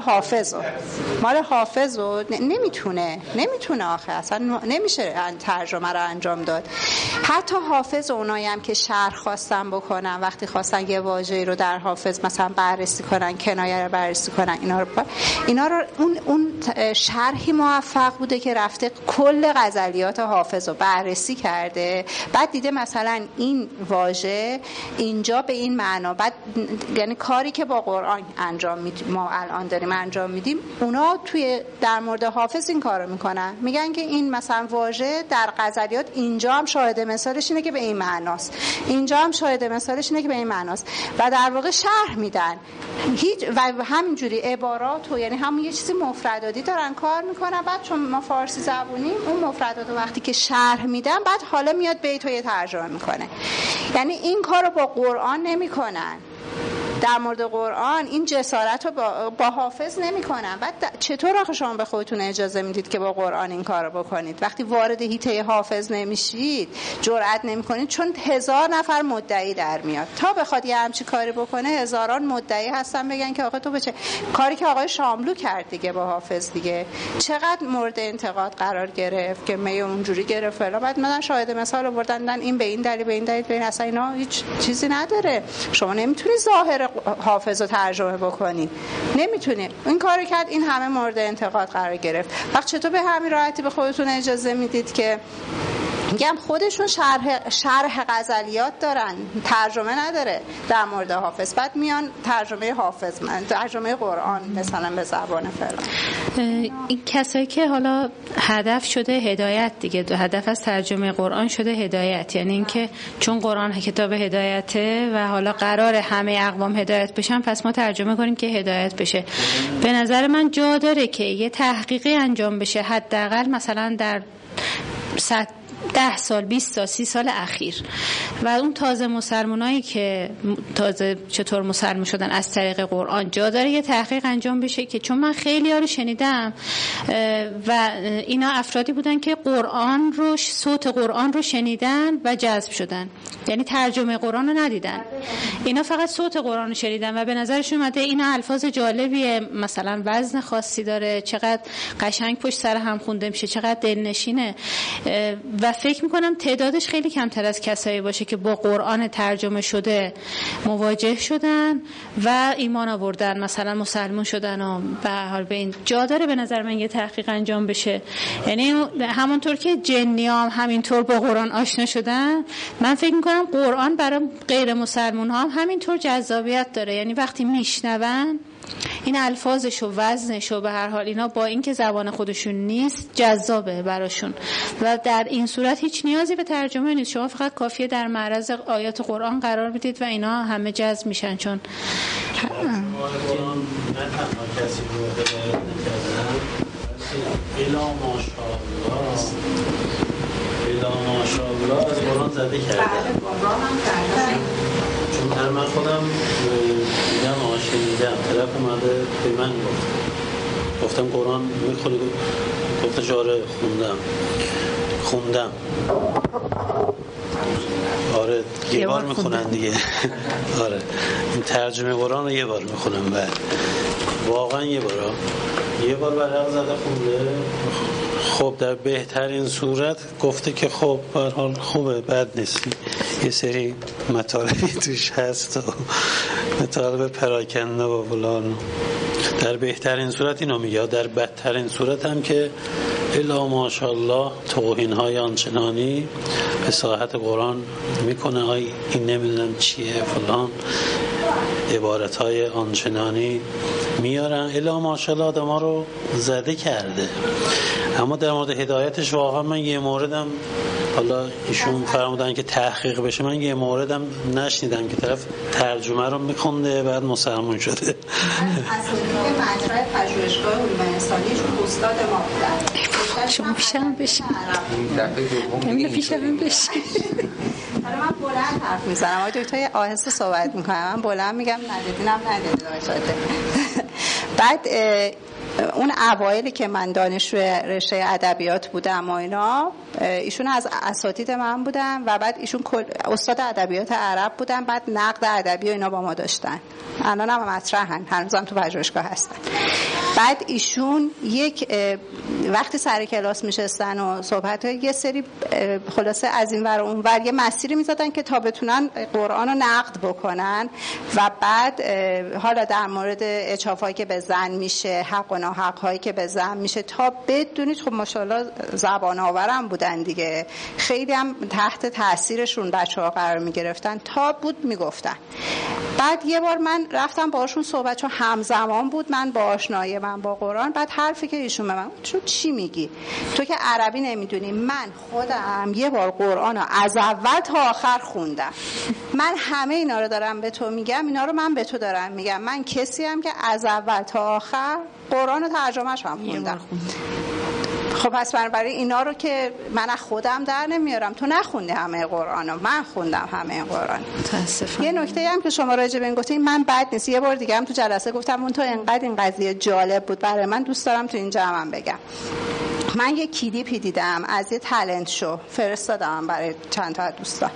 حافظ رو نمیتونه آخه، اصلا نمیشه ترجمه رو انجام داد. حتی حافظ اونایی هم که شرح خواستن بکنن، وقتی خواستن یه واژه‌ای رو در حافظ مثلا بررسی کنن، کنایه رو بررسی کنن، اینا رو اون شرحی موفق بوده که رفته کل غزلیات حافظ رو بررسی کرده، بعد دیده مثلا این واژه اینجا به این معنا، بعد یعنی کاری که با قرآن انجام میدیم، ما الان داریم انجام میدیم، اونا توی در مورد حافظ این کارو میکنن، میگن که این مثلا واژه در غزلیات اینجا هم شاهد مثالش اینه که به این معناست، اینجا هم شاهد مثالش اینه که به این معناست، و در واقع شرح میدن. و همینجوری عبارات و یعنی همون یه چیزی مفرداتی دارن کار میکنن، بعد چون ما فارسی زبونیم اون مفردات وقتی که شرح میدن، بعد حالا میاد بیتو یه ترجمه میکنه. یعنی این کارو با قرآن نمیکنن، در مورد قرآن این جسارت رو با حافظ نمی‌کنن. بعد چطور آخه شما به خودتون اجازه میدید که با قرآن این کارو بکنید وقتی وارد حیطه حافظ نمیشید، جرئت نمی‌کنید؟ چون 1000 نفر مدعی در میاد، تا بخواد یه همچین کاری بکنه هزاران مدعی هستن بگن که آخه تو بچه کاری که آقای شاملو کرد دیگه با حافظ دیگه چقدر مورد انتقاد قرار گرفت که می اونجوری گرفت فلان، بعد مثلا شاهد مثال آوردن این به این دلیل به این دلیل، به این اصلا اینا هیچ چیزی نداره. شما نمیتونی ظاهر حافظ رو ترجمه بکنی، نمیتونی. این کارو کرد، این همه مورد انتقاد قرار گرفت. وقت چطور به همین راحتی به خودتون اجازه میدید که میگم خودشون شرح غزلیات دارن، ترجمه نداره در مورد حافظ، بعد میان ترجمه قرآن مثلا به زبان فلان. این کسایی که حالا هدف شده هدایت دیگه، هدف از ترجمه قرآن شده هدایت، یعنی اینکه چون قرآن کتاب هدایته و حالا قرار همه اقوام هدایت بشن، پس ما ترجمه کنیم که هدایت بشه. به نظر من جا داره که یه تحقیقی انجام بشه، حداقل مثلا در 10 سال 20 تا 30 سال اخیر، و اون تازه مسلمانایی که تازه چطور مسلمان شدن از طریق قرآن، جا داره یه تحقیق انجام بشه. که چون من خیلی ها رو شنیدم و اینا افرادی بودن که صوت قرآن رو شنیدن و جذب شدن، یعنی ترجمه قرآن رو ندیدن، اینا فقط صوت قرآن رو شنیدن و به نظرشون اومده اینا الفاظ جالبیه، مثلا وزن خاصی داره، چقدر قشنگ پشت سر هم خونده میشه، چقدر دلنشینه، و فکر میکنم تعدادش خیلی کمتر از کسایی باشه که با قرآن ترجمه شده مواجه شدن و ایمان آوردن، مثلا مسلمان شدن و به حال به این جا داره به نظر من یه تحقیق انجام بشه. یعنی همونطور که جنی هم همینطور با قرآن آشنا شدن، من فکر میکنم قرآن برای غیر مسلمان ها هم همینطور جذابیت داره. یعنی وقتی میشنون این الفاظش و وزنش و به هر حال اینا با اینکه زبان خودشون نیست جذابه براشون، و در این صورت هیچ نیازی به ترجمه نیست، شما فقط کافیه در معرض آیات قرآن قرار بدید و اینا همه جذب میشن. چون قرآن نه تنها کسی رو هدایت نکردن، الا ماشاءالله از قرآن زده کردن. چون هر من خودم دیدم شنیدم، طرف اومده به من گفتم قرآن میخونی؟ گفته جاره خوندم. آره یه بار میخونن دیگه. آره این ترجمه قرآن رو یه بار میخونم، بعد واقعا یه بار برق زده خونده. خب در بهترین صورت گفته که خب به هر حال خوبه، بد نیست، یه سری مطالبی توش هست و مطالب پراکنده و فلان. در بهترین صورت اینو میگه، در بدترین صورت هم که الا ماشاءالله توهین‌های آنچنانی به صحت قرآن میکنه، این نمیدونم چیه فلان، عبارت‌های آنچنانی میارن. الا ماشاءالله آدم‌ها رو زده کرده. اما در مورد هدایتش واقعا من یه موردم، حالا ایشون فرمودن که تحقیق بشه، من یه موردم نشنیدم که طرف ترجمه رو میخونده بعد مسلمان شده. اصلا مطرح پژوهشگاه علوم انسانی چون استاد ما بودن، شما پیشم بشین. دفعه دوم نمیده پیشم بشین. حالا من بلند حرف میزنم، آقای دکتر آهسته صحبت میکنم، من بلند میگم ندیدینم ندیدین. بعد اون اوایلی که من دانشجو رشته ادبیات بودم و اینا، ایشون از اساتید من بودن و بعد ایشون استاد ادبیات عرب بودن، بعد نقد ادبی و اینا با ما داشتن، الان هم مطرحن، هنوزم تو پژوهشگاه هستن. بعد ایشون وقتی سر کلاس میشستن و صحبت یه سری خلاصه از این ور اون ور یه مسیری میزدن که تا بتونن قرآن رو نقد بکنن و بعد حالا در مورد اچافایی که به زن میشه، حق و ناحق هایی که به زن میشه، تا بدونید خب ماشاءالله زبان آورم بودن دیگه، خیلی هم تحت تاثیرشون بچه‌ها قرار میگرفتن، تا بود میگفتن. بعد یه بار من رفتم باهاشون صحبت، چون همزمان بود من با آشنایی من با قرآن. بعد حرفی که ایشون به من چی میگی تو که عربی نمیدونی؟ من خودم یه بار قرآن رو از اول تا آخر خوندم، من همه اینا رو دارم به تو میگم، اینا رو من به تو دارم میگم، من کسی هم که از اول تا آخر قرآن رو ترجمه‌اش هم خوندم. خب پس برای اینا رو که من از خودم در نمیارم، تو نخوندی همه قرآن رو، من خوندم همه قرآن. متاسفم. یه نکته هم که شما راجع به این گفتین من بد نیست، یه بار دیگه هم تو جلسه گفتم اون تو انقدر این قضیه جالب بود برای من، دوست دارم تو این جمعم بگم. من یه کلیپی دیدم از یه تالنت شو، فرستادم برای چند تا از دوستان.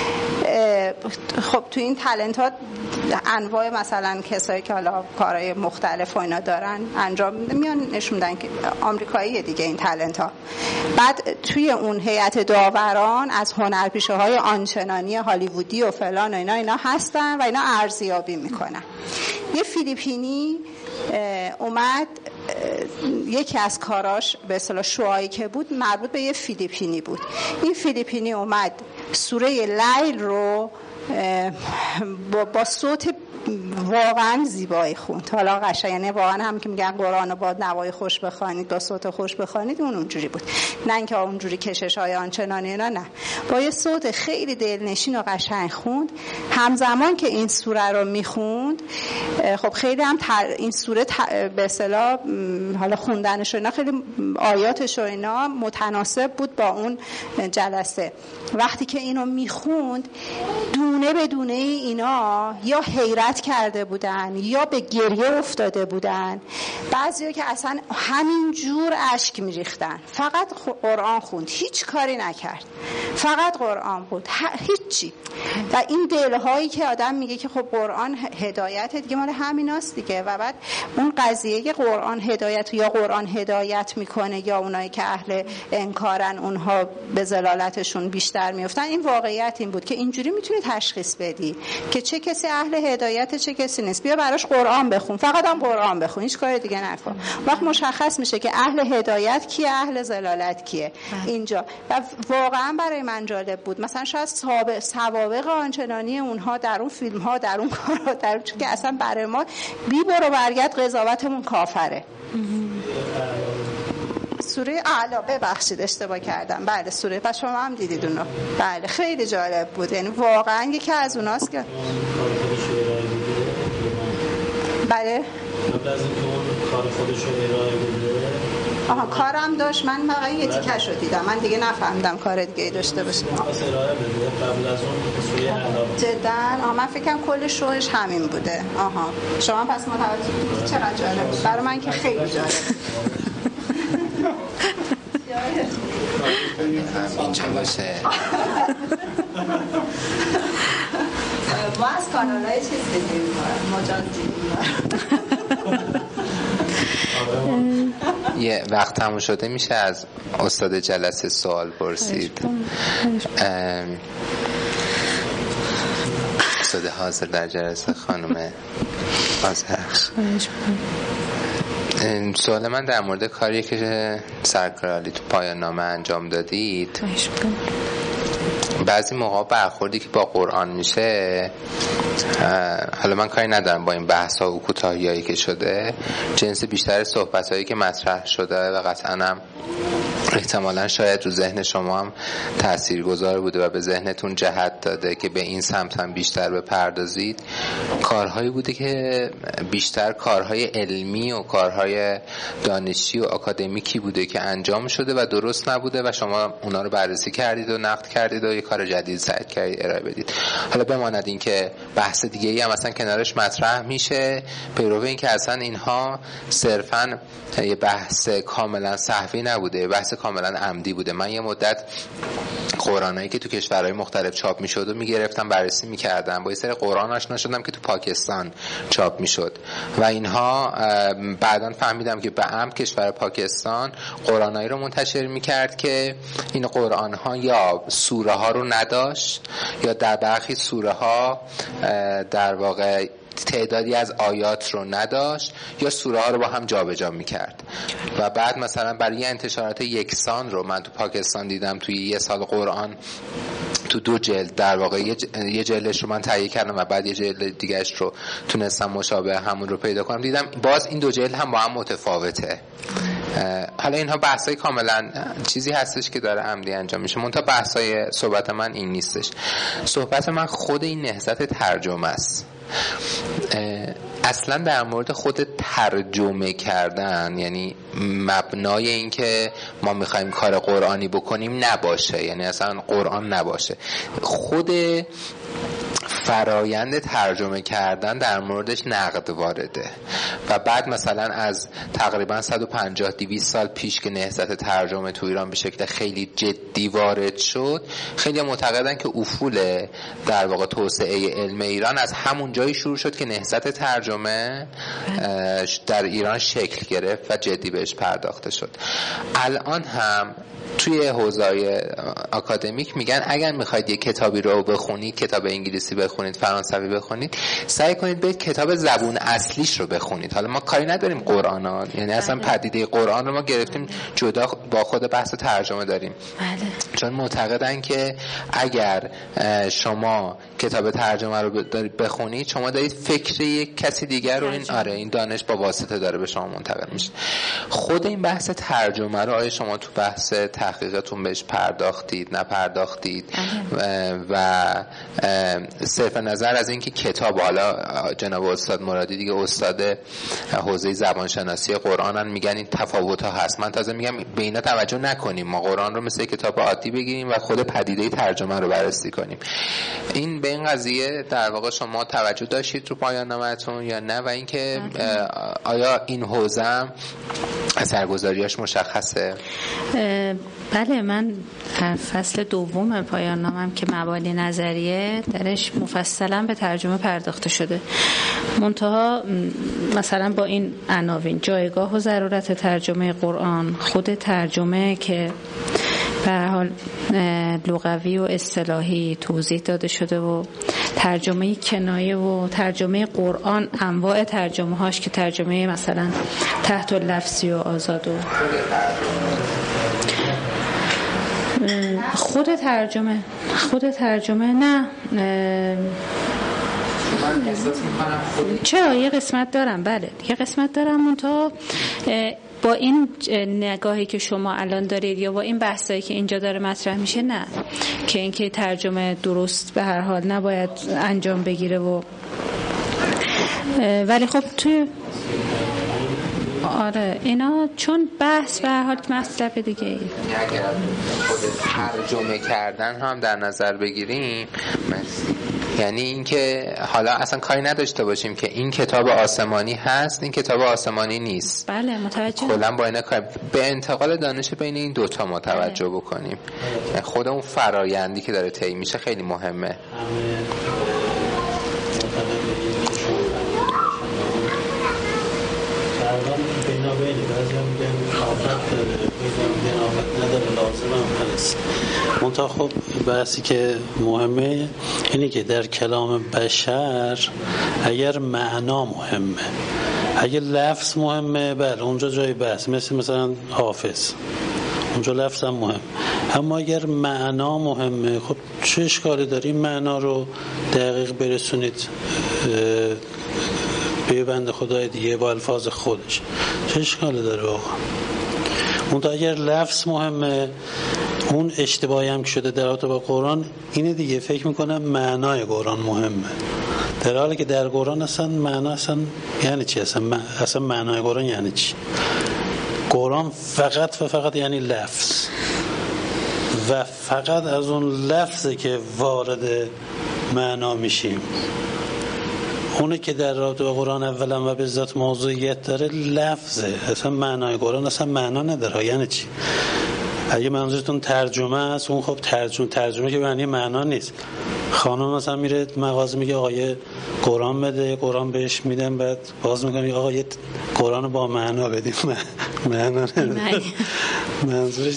خب تو این تالنت ها انواع مثلا کسایی که حالا کارهای مختلف و اینا دارن انجام میان نشون میدن که آمریکاییه دیگه این تالنت ها. بعد توی اون هیئت داوران از هنرپیشه‌های آنچنانی هالیوودی و فلان و اینا هستن و اینا ارزیابی میکنن. یه فیلیپینی اومد، یکی از کاراش به اصطلاح شوهایی که بود مربوط به یه فیلیپینی بود. این فیلیپینی اومد سوره لیل رو با صوت واقعا زیبایی خوند. حالا قشنگ، یعنی واقعا هم که میگن قرآن رو با نوای خوش بخوانید، با صوت خوش بخوانید، اونجوری بود، نه اینکه اونجوری کشش‌های آنچنانی اینا، نه، با یه صوت خیلی دلنشین و قشنگ خوند. همزمان که این سوره رو میخوند، خب خیلی هم این سوره به اصطلاح حالا خوندنش و اینا، خیلی آیاتش و اینا متناسب بود با اون جلسه. وقتی که اینو میخوند، دونه به دونه اینا یا حیرت کرده بودن یا به گریه افتاده بودن، بعضیا که اصلا همین جور اشک میریختن. فقط قرآن خوند، هیچ کاری نکرد، فقط قرآن خوند، هیچی. و این دلهایی که آدم میگه که خب قرآن هدایت دیگه مال همیناست دیگه، و بعد اون قضیه قرآن هدایت یا قرآن هدایت میکنه یا اونایی که اهل انکارن اونها به ضلالتشون بیشتر میافتن، این واقعیت این بود که اینجوری میتونی تشخیص بدی که چه کسی اهل هدایت چه کسی نیست. بیا براش قرآن بخون، فقط هم قرآن بخون، هیچ کار دیگه نکن. وقت مشخص میشه که اهل هدایت کیه، اهل ضلالت کیه اینجا. و واقعا برای من جالب بود، مثلا شاید سوابق آنچنانی اونها در اون فیلم ها، در اون کارها، در چون که اصلا برای ما بی برو برگرد قضاوتمون کافره. سوره اعلی، ببخشید اشتباه کردم، بله سوره، پس شما هم دیدید اونو، بله خیلی جالب بود، یعنی واقعا یکی از اوناست که بله قبل از اینکه اون کار خودش رو ارائه بده، آها کارم داشت، من فقط یه تیکش رو دیدم، من دیگه نفهمیدم کار دیگه ای داشته باشه. ارائه بده قبل از اون سوره اعلی. جدا من فکرم کل شوش همین بوده. آها شما پس متوجه چقدر جالب بود برای من که خیلی جالب. اینجا باشه. ما از کانالای چیز دیدیم، مجاز دیدیم. یه وقت تموم شده، میشه از استاد جلسه سوال پرسید. استاد حاضر در جلسه خانم آذرخش. سوال من در مورد کاری که سرکار عالی تو پایان نامه انجام دادید، بعضی موقع برخوردی که با قرآن میشه، حالا من کاری ندارم با این بحث ها و کوتاهی هایی که شده، جنس بیشتر صحبت هایی که مطرح شده و قطعا هم احتمالا شاید رو ذهن شما هم تاثیرگذار بوده و به ذهنتون جهت داده که به این سمت هم بیشتر بپردازید، کارهایی بوده که بیشتر کارهای علمی و کارهای دانشی و آکادمیکی بوده که انجام شده و درست نبوده و شما اونا رو بررسی کردید و نقد کردید و یه کار جدید سعی کردید ارائه بدید. حالا بماند این که بحث دیگه ای هم اصلا کنارش مطرح میشه، پیرو این که اصلا اینها صرفاً یه بحث کاملا صحوی نبوده، بحث کاملا عمدی بوده. من یه مدت قرآنایی که تو کشورهای مختلف چاپ میشد و میگرفتم بررسی میکردم، با یه سری قرآن آشنا شدم که تو پاکستان چاپ میشد و اینها بعداً فهمیدم که به عمد کشور پاکستان قرآنایی رو منتشر میکرد که این قرآن ها یا سوره ها رو نداشت یا در برخی سوره ها در واقع تعدادی از آیات رو نداشت یا سوره ها رو با هم جابجا میکرد و بعد مثلا برای انتشارات یکسان رو من تو پاکستان دیدم توی یه سال قرآن تو 2 جلد در واقع یه جلدش رو من تهیه کردم و بعد یه جلد دیگهش رو تونستم مشابه همون رو پیدا کنم، دیدم باز این 2 جلد هم با هم متفاوته. حالا اینها بحثای کاملا چیزی هستش که داره عمدی انجام میشه، منتها بحثای صحبت من این نیستش. صحبت من خود این نهضت ترجمه است. اصلا در مورد خود ترجمه کردن، یعنی مبنای این که ما میخوایم کار قرآنی بکنیم نباشه، یعنی اصلا قرآن نباشه، خود فرایند ترجمه کردن در موردش نقد وارده و بعد مثلا از تقریبا 150-200 سال پیش که نهضت ترجمه تو ایران به شکل خیلی جدی وارد شد، خیلی معتقدن که افول در واقع توسعه علم ایران از همون جایی شروع شد که نهضت ترجمه در ایران شکل گرفت و جدی بهش پرداخته شد. الان هم توی حوزه‌های آکادمیک میگن اگر میخواید یک کتابی رو بخونید، کتاب انگلیسی بخونید، فرانسوی بخونید، سعی کنید به کتاب زبون اصلیش رو بخونید. حالا ما کاری نداریم قرآن ها، یعنی اصلا پدیده قرآن رو ما گرفتیم جدا با خود بحث ترجمه داریم. چون معتقدن که اگر شما کتاب ترجمه رو بخونید، شما دارید فکر یک کسی دیگر رو این دانش با واسطه داره به شما منتقل میشه. خود این بحث ترجمه رو آیا شما تو بحث تحقیقتون بهش پرداختید، نپرداختید؟ و صرف نظر از اینکه کتاب، حالا جناب استاد مرادی دیگه استاد حوزه زبانشناسی قرآنن، میگن این تفاوت ها هست، من تازه میگم به اینا توجه نکنیم، ما قرآن رو مثل کتاب عادی بگیریم و خود پدیده ترجمه رو بررسی کنیم. این به این قضیه در واقع شما توجه داشتید رو پایان نامه‌تون یا نه؟ و اینکه آیا این حوزه اثرگذاریاش مشخصه؟ بله، من فصل 2 پایان نامم که مبانی نظریه درش مفصلا به ترجمه پرداخته شده، منتها مثلا با این عناوین: جایگاه و ضرورت ترجمه قرآن، خود ترجمه که به هر حال لغوی و اصطلاحی توضیح داده شده و ترجمه کنایه و ترجمه قرآن، انواع ترجمه هاش که ترجمه مثلا تحت اللفظی و آزاد و خود ترجمه نه چرا یه قسمت دارم، بله یه قسمت دارم، منتها با این نگاهی که شما الان دارید یا با این بحثایی که اینجا داره مطرح میشه، نه که اینکه ترجمه درست به هر حال نباید انجام بگیره و ولی خب توی آره اینا چون بحث به هر حال مطلب دیگه ای. اگر خود ترجمه کردن هم در نظر بگیریم، یعنی اینکه حالا اصلا کاری نداشته باشیم که این کتاب آسمانی هست، این کتاب آسمانی نیست. بله متوجه. کلا با اینا کار به انتقال دانش بین این دوتا ما توجه بکنیم. خود اون فرایندی که داره طی میشه خیلی مهمه. منتها خب بحثی که مهمه اینه که در کلام بشر اگر معنا مهمه، اگر لفظ مهمه، بله اونجا جای بحث، مثلا حافظ اونجا لفظ هم مهم، اما اگر معنا مهمه، خب چه اشکالی داره این معنا رو دقیق برسونید به بنده خدای دیگه با الفاظ خودش، چه اشکالی داره واقعا؟ اون تا اگر لفظ مهمه، اون اشتباهی هم که شده در رابطه با قرآن اینه دیگه، فکر میکنم معنای قرآن مهمه، در حالی که در قرآن اصلا معنا اصلا یعنی چی، اصلا معنای قرآن یعنی چی؟ قرآن فقط و فقط یعنی لفظ و فقط از اون لفظه که وارد معنا میشیم. اونه که در رابطه با قرآن اولا و به ذات موضوعیت داره لفظه، اصلا معنای قرآن اصلا معنا نداره. یعنی چی؟ اگه منظورتون ترجمه است، اون خب ترجمه که معنی معنا نیست. خانم مثلا میره مغازه میگه آقا یه قرآن بده، قرآن بهش میدن، بعد باز میگه آقا یه قرآن با معنا بدیم، معنا نداره. منظورش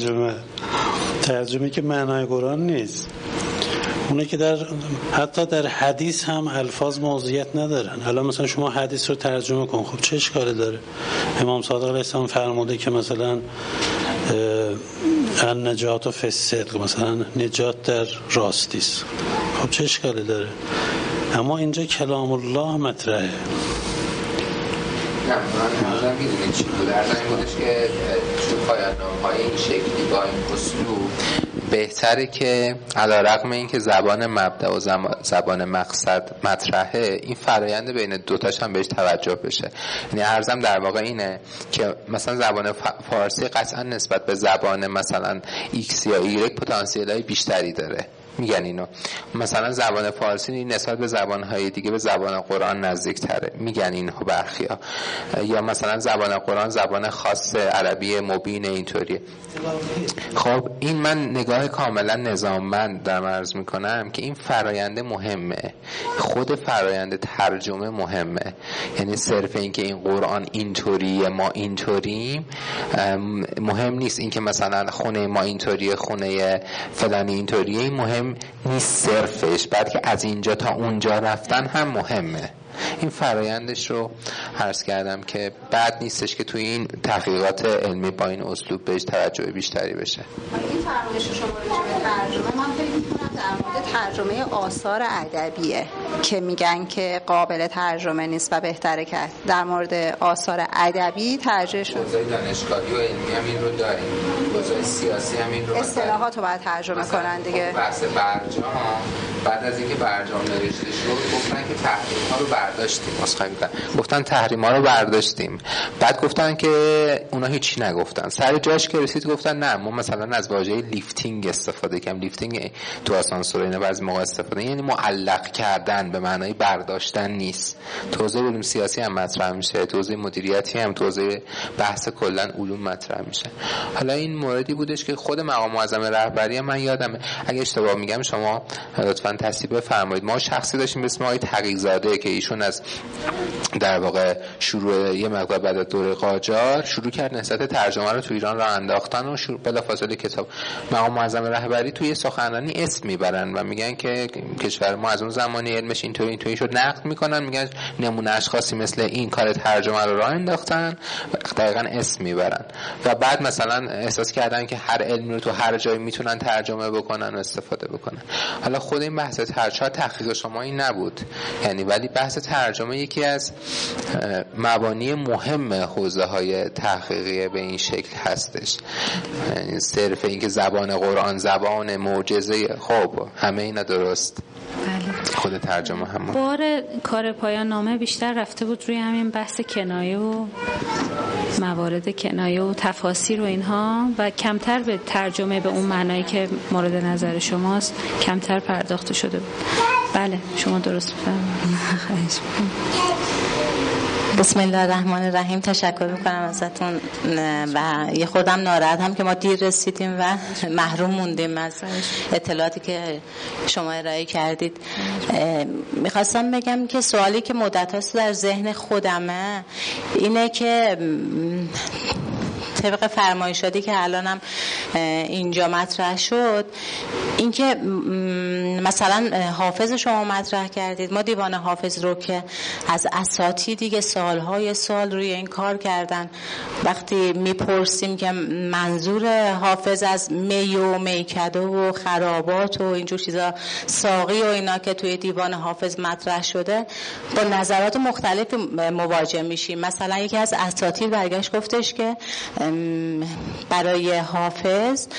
ترجمه که معنای قرآن نیست. اونه که حتی در حدیث هم الفاظ موضوعیت ندارن. حالا مثلا شما حدیث رو ترجمه کن، خب چه اشکالی داره؟ امام صادق علیه السلام فرموده که مثلا النجات فی الصدق، مثلا نجات در راستی است. خب چه اشکالی داره؟ اما اینجا کلام الله مطرحه. نه من میدونید چی بود؟ در این بودش که تو پایان نامه‌های این شکلی با این اسلوب بهتره که علیرغم این که زبان مبدأ و زبان مقصد مطرحه، این فرایند بین دوتاش هم بهش توجه بشه. یعنی عرضم در واقع اینه که مثلا زبان فارسی قطعا نسبت به زبان مثلا ایکس یا ایگرگ پتانسیل‌های بیشتری داره، میگن اینو. مثلا زبان فارسی نسبت به زبان‌های دیگه به زبان قرآن نزدیک‌تره، میگن اینو برخیا. یا مثلا زبان قرآن زبان خاص عربی مبین اینطوریه. خب این من نگاه کاملا نظاممند دارم عرض میکنم که این فرآیند مهمه، خود فرآیند ترجمه مهمه. یعنی صرف این که این قرآن اینطوریه ما اینطوریم مهم نیست، این که مثلا خونه ما اینطوریه خونه فلانی اینطوریه این مهم نیست صرفش، بلکه از اینجا تا اونجا رفتن هم مهمه. این فرایندش رو عرض کردم که بد نیستش که توی این تحقیقات علمی با این اسلوب بهش توجه بیشتری بشه. این فرمایش شما راجع به ترجمه، من فکر می‌کنم در مورد ترجمه آثار ادبیه که میگن که قابل ترجمه نیست و بهتره که در مورد آثار ادبی ترجمه شد. حوزه دانشگاهی و علمی هم این رو داریم، حوزه سیاسی هم این رو، اصطلاحات رو باید ترجمه کنن دیگه. بحث برجام بعد از اینکه برجام نوشته شد گفتن که تحریم‌ها رو گفتن تحریم‌ها رو برداشتیم، بعد گفتن که اونا هیچی نگفتن، سر جاش که رسید گفتن نه ما مثلا از واژه لیفتینگ استفاده کردیم. لیفتینگ تو آسانسور اینا بعضی موقع استفاده، یعنی معلق کردن به معنای برداشتن نیست. توضیح علوم سیاسی هم مطرح میشه، توضیح مدیریتی هم، توضیح بحث کلا علوم مطرح میشه. حالا این موردی بودش که خود مقام معظم رهبری من یادمه، اگه اشتباه میگم شما لطفاً تصحیح بفرمایید. ما شخصی داشتیم به اسم آقای تقی‌زاده که ایشون از در واقع شروع یه مقدار بعد از دوره قاجار شروع کرد نهضت ترجمه رو تو ایران راه انداختن و بلافاصله کتاب مقام معظم رهبری توی سخنرانی اسم میبرن و میگن که کشور ما از اون زمانی علمش اینطوری شد، نقد میکنن، میگن نمونه اشخاصی مثل این کار ترجمه رو راه انداختن، دقیقاً اسم میبرن و بعد مثلا احساس کردن که هر علمی رو تو هر جایی میتونن ترجمه بکنن و استفاده بکنن. حالا خود این بحث ترجمه تحقیق شما این نبود، یعنی ولی بحث ترجمه یکی از مبانی مهم حوزه‌های تحقیقی به این شکل هستش. یعنی صرف این که زبان قرآن زبان معجزه، خب همه اینا درست، بله. خود ترجمه همون بار کار پایان نامه بیشتر رفته بود روی همین بحث کنایه و موارد کنایه و تفاسیر و اینها و کمتر به ترجمه به اون معنایی که مورد نظر شماست کمتر پرداخته شده بود. بله شما درست بفرمایید. بسم الله الرحمن الرحیم. تشکر میکنم ازتون و یه خودم ناراحت هم که ما دیر رسیدیم و محروم موندیم از اطلاعاتی که شما ارائه کردید. میخواستم بگم که سوالی که مدت هاست در ذهن خودمه اینه که طبق فرمایشاتی که الانم اینجا مطرح شد، اینکه مثلا حافظ شما مطرح کردید، ما دیوان حافظ رو که از اساتید دیگه سالهای سال روی این کار کردن، وقتی میپرسیم که منظور حافظ از می و میکده و خرابات و اینجور چیزا، ساقی و اینا که توی دیوان حافظ مطرح شده، با نظرات مختلف مواجه میشیم. مثلا یکی از اساتید برگشت گفتش که برای حافظ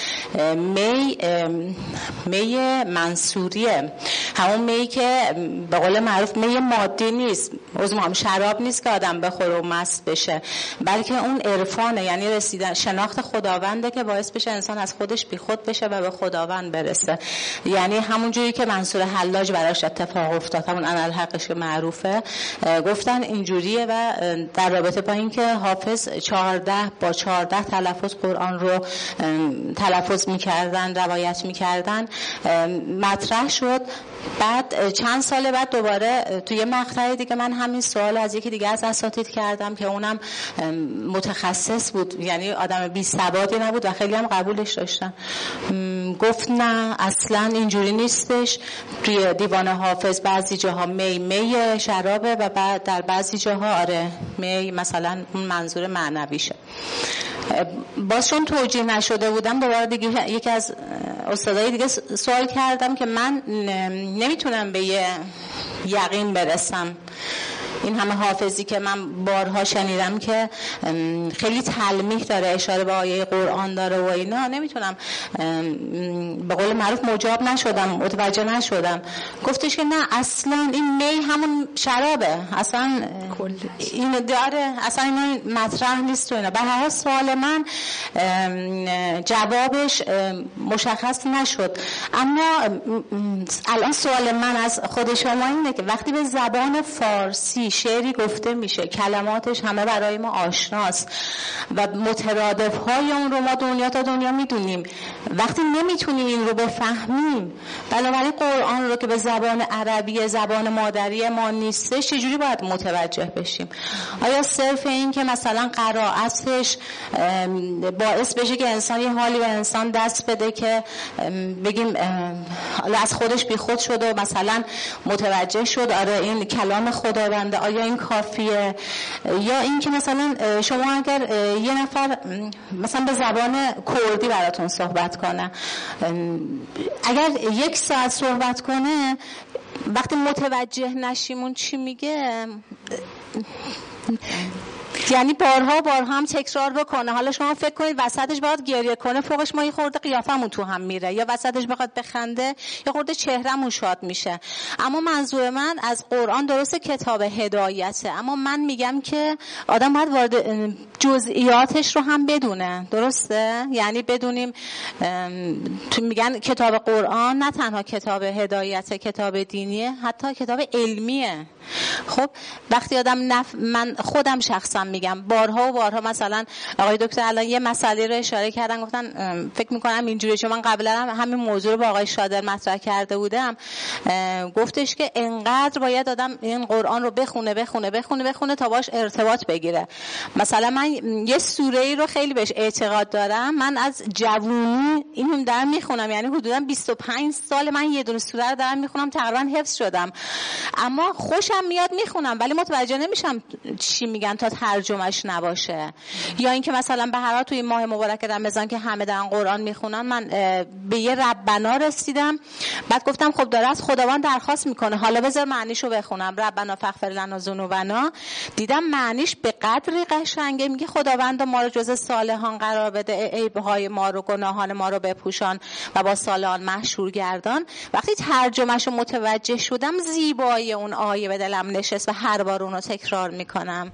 می منصوریه، همون می که به قول معروف می مادی نیست، هم شراب نیست که آدم بخوره و مست بشه، بلکه اون عرفانه، یعنی رسیدن شناخت خداونده که باعث بشه انسان از خودش بیخود بشه و به خداوند برسه. یعنی همون جوری که منصور حلاج براش اتفاق افتاد، همون انالحقش معروفه، گفتن اینجوریه. و در رابطه با این که حافظ 14 تلفظ قرآن رو تلفظ میکردن، روایت میکردن، مطرح شد. بعد چند سال بعد دوباره توی مقطع دیگه من همین سوال از یکی دیگه از اساتید کردم که اونم متخصص بود، یعنی آدم بی سوادی نبود و خیلی هم قبولش داشتن. گفت نه اصلا اینجوری نیستش، توی دیوان حافظ بعضی جاها می شرابه و بعد در بعضی جاها آره می مثلا منظور معنویشه. باز چون توجیه نشده بودم دوباره دیگه یکی از استادای دیگه سوال کردم که من نمیتونم به یه یقین برسم. این همه حافظی که من بارها شنیدم که خیلی تلمیح داره، اشاره به آیه قرآن داره و اینا، نمیتونم به قول معروف مجاب نشدم، متوجه نشدم. گفتش که نه اصلا این می همون شرابه، اصلا این داره، اصلا این مطرح نیست و اینا. به هر حال سوال من جوابش مشخص نشد. اما الان سوال من از خود شما اینه که وقتی به زبان فارسی شعری گفته میشه، کلماتش همه برای ما آشناست و مترادف های اون رو ما دنیا تا دنیا میدونیم، وقتی نمیتونیم این رو بفهمیم، بنابراین قرآن رو که به زبان عربی، زبان مادری ما نیستش، چجوری باید متوجه بشیم؟ آیا صرف این که مثلا قرائتش باعث بشه که انسان یه حالی به انسان دست بده که بگیم از خودش بی خود شد و مثلا متوجه شد آره این کلام خداونده، آیا این کافیه؟ یا این که مثلا شما اگر یه نفر مثلا به زبان کردی براتون صحبت کنه، اگر 1 ساعت صحبت کنه، وقتی متوجه نشیم اون چی میگه، یعنی بارها هم تکرار بکنه. حالا شما فکر کنید وسطش باید گریه کنه، فوقش ما یه خورده قیافمون تو هم میره، یا وسطش بخواد بخنده یه خورده چهرهمون شاد میشه. اما منظور من از قرآن درسته کتاب هدایته، اما من میگم که آدم باید وارد جزئیاتش رو هم بدونه، درسته؟ یعنی بدونیم تو میگن کتاب قرآن نه تنها کتاب هدایته، کتاب دینیه، حتی کتاب علمیه. خب وقتی آدم من خودم شخصا میگم بارها مثلا آقای دکتر الان یه مسئله رو اشاره کردن، گفتن فکر میکنم اینجوریه، چون من قبلا هم همین موضوع رو با آقای شادر مطرح کرده بودم، گفتش که انقدر باید آدم این قرآن رو بخونه تا باش ارتباط بگیره. مثلا من یه سوره‌ای رو خیلی بهش اعتقاد دارم، من از جوونی اینو دارم میخونم، یعنی حدودا 25 سال من یه دونه سوره رو دارم میخونم، تقریبا حفظ شدم، اما خوشم میاد میخونم ولی متوجه نمیشم چی میگن تا ترجمهش نباشه. یا اینکه مثلا به هر حال توی ماه مبارک رمضان که همه دارن قرآن میخونن، من به یه ربنا رسیدم، بعد گفتم خب داره از خداوند درخواست میکنه، حالا بذار معنیشو بخونم، ربنا فاغفر لنا ذنوبنا. دیدم معنیش به قدری قشنگه، میگه خداوند ما رو جز صالحان قرار بده، عیبهای ما رو، گناهان ما رو بپوشان و با صالحان محشور گردان. وقتی ترجمهشو متوجه شدم، زیبایی اون آیه به دلم نشست و هر بار اونو تکرار میکنم.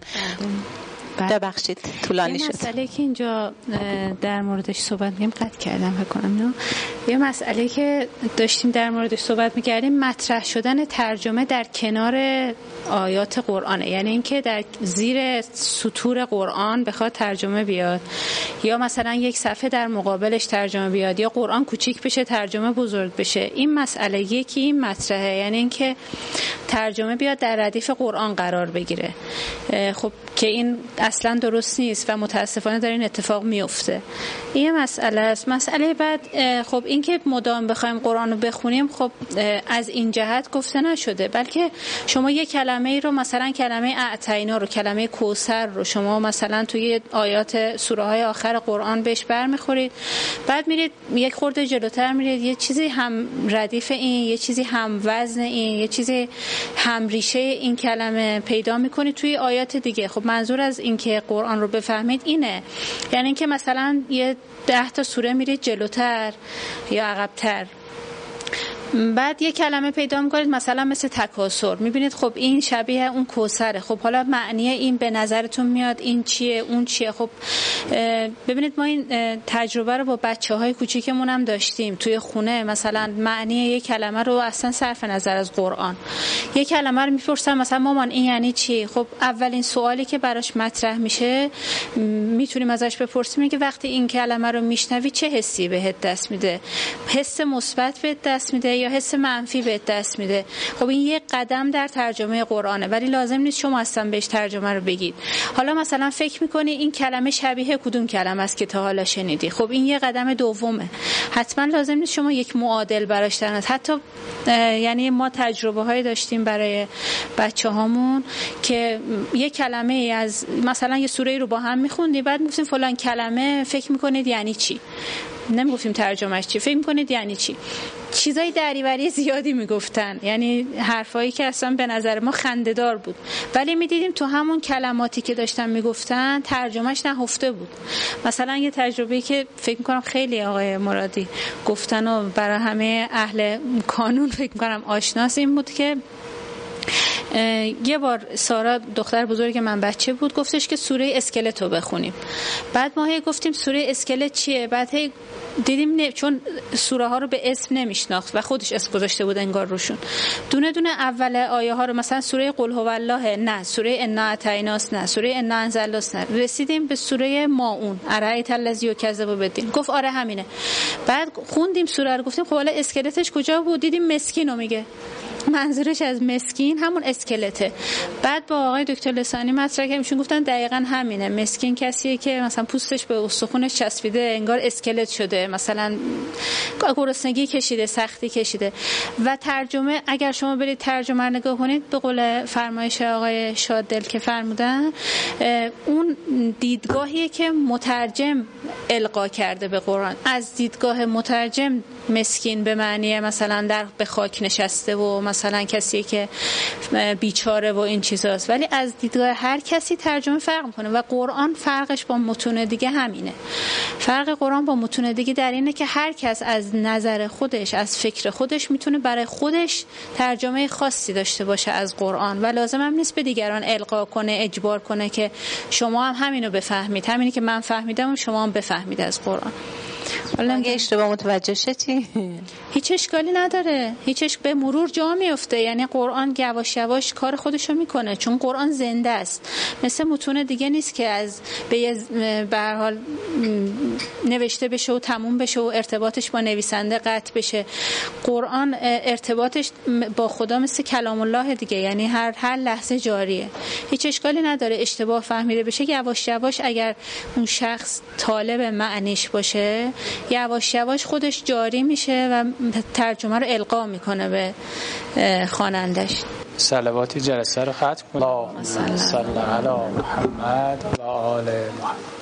ببخشید طولانی شد. یه مسئله که اینجا در موردش صحبت می‌کنیم قطع کردم بکنم. یه مسئله که داشتیم در موردش صحبت می‌کردیم مطرح شدن ترجمه در کنار آیات قرآنه، یعنی اینکه در زیر سطور قرآن بخواد ترجمه بیاد، یا مثلا یک صفحه در مقابلش ترجمه بیاد، یا قرآن کوچیک بشه ترجمه بزرگ بشه. این مسئله یکی این مطرحه، یعنی اینکه ترجمه بیاد در ردیف قرآن قرار بگیره. خب که این اصلا درست نیست و متاسفانه در این اتفاق میفته. این مسئله است. مسئله بعد خب این که مدام بخوایم قرآن رو بخونیم، خب از این جهت گفته نشده، بلکه شما یک کلمه ای رو، مثلا کلمه اعطینا رو، کلمه کوثر رو شما مثلا توی آیات سوره های آخر قرآن بهش برمیخورید، بعد میرید یک خورده جلوتر میرید یه چیزی هم ردیف این، یه چیزی هم وزن این، یه چیزی همریشه این کلمه پیدا میکنید توی آیات دیگه. خب منظور از این که قرآن رو بفهمید اینه، یعنی اینکه مثلا یه 10 تا سوره میرید جلوتر یا عقبتر، بعد یه کلمه پیدا میکنید مثلا مثل تکاثر، میبینید خب این شبیه اون کوثره. خب حالا معنی این به نظرتون میاد این چیه اون چیه؟ خب ببینید ما این تجربه رو با بچه‌های کوچیکمون هم داشتیم توی خونه. مثلا معنی یه کلمه رو اصلا صرف نظر از قرآن یه کلمه رو میپرسن مثلا مامان این یعنی چی؟ خب اولین سوالی که براش مطرح میشه میتونیم ازش بپرسیم که وقتی این کلمه رو میشنوی چه حسی بهت دست میده؟ حس مثبت بهت دست میده یا حس منفی بهت دست میده؟ خب این یه قدم در ترجمه قرآنه، ولی لازم نیست شما اصلا بهش ترجمه رو بگید. حالا مثلا فکر میکنی این کلمه شبیه کدوم کلمه است که تا حالا شنیدی؟ خب این یه قدم دومه. حتما لازم نیست شما یک معادل براش در نظر. حتی یعنی ما تجربه هایی داشتیم برای بچه هامون که یه کلمه از مثلا یه سوره رو با هم میخوندی، بعد میگفتیم فلان کلمه فکر میکنید یعنی چی؟ نمیگفتیم ترجمهش چی، فکر میکنید یعنی چی؟ چیزای دریوری زیادی میگفتن، یعنی حرفایی که اصلا به نظر ما خنده‌دار بود، ولی میدیدیم تو همون کلماتی که داشتن میگفتن ترجمهش نهفته بود. مثلا یه تجربه‌ای که فکر میکنم خیلی آقای مرادی گفتن و برای همه اهل کانون فکر میکنم آشناس، این بود که یه بار سارا دختر بزرگ من بچه بود گفتش که سوره اسکلت رو بخونیم. بعد ما هی گفتیم سوره اسکلت چیه؟ بعد هی دیدیم چون سوره ها رو به اسم نمیشناخت و خودش اسم گذاشته بود انگار روشون، دونه دونه اول آیه ها رو مثلا سوره قل هو الله نه، سوره انا اعطیناس نه، سوره انا انزلناس نه، رسیدیم به سوره ماعون ارایت الذی یکذب بالدین. گفت آره همینه. بعد خوندیم سوره رو، گفتیم خب حالا اسکلتش کجا بود؟ دیدیم مسکین رو میگه، منظورش از مسکین همون اسکلته. بعد با آقای دکتر لسانی مطرح کردیم، ایشون گفتن دقیقاً همینه، مسکین کسیه که مثلا پوستش به استخونش چسبیده انگار اسکلت شده، مثلا گرسنگی کشیده، سختی کشیده. و ترجمه اگر شما برید ترجمه رو نگاه کنید، به قول فرمایش آقای شاددل که فرمودن، اون دیدگاهیه که مترجم القا کرده به قرآن. از دیدگاه مترجم مسکین به معنی مثلا در به خاک نشسته و مثلا کسی که بیچاره و این چیزاست، ولی از دیدگاه هر کسی ترجمه فرق میکنه و قرآن فرقش با متون دیگه همینه. فرق قرآن با متون دیگه در اینه که هر کس از نظر خودش، از فکر خودش میتونه برای خودش ترجمه خاصی داشته باشه از قرآن و لازم هم نیست به دیگران القا کنه، اجبار کنه که شما هم همینو بفهمید، همینی که من فهمیدم و شما هم بفهمید از قرآن. حالا اگه اشتباه متوجه شدی هیچ اشکالی نداره، هیچ به مرور جا میفته. یعنی قرآن یواش یواش کار خودشو میکنه، چون قرآن زنده است، مثل متون دیگه نیست که از به هر حال نوشته بشه و تموم بشه و ارتباطش با نویسنده قطع بشه. قرآن ارتباطش با خدا مثل کلام الله دیگه، یعنی هر لحظه جاریه. هیچ اشکالی نداره اشتباه فهمیده بشه، یواش یواش اگر اون شخص طالب معنیش باشه یواش یواش خودش جاری میشه و ترجمه رو القا میکنه به خوانندش. صلواتی جلسه رو ختم کنیم. اللهم صل علی محمد و آل محمد.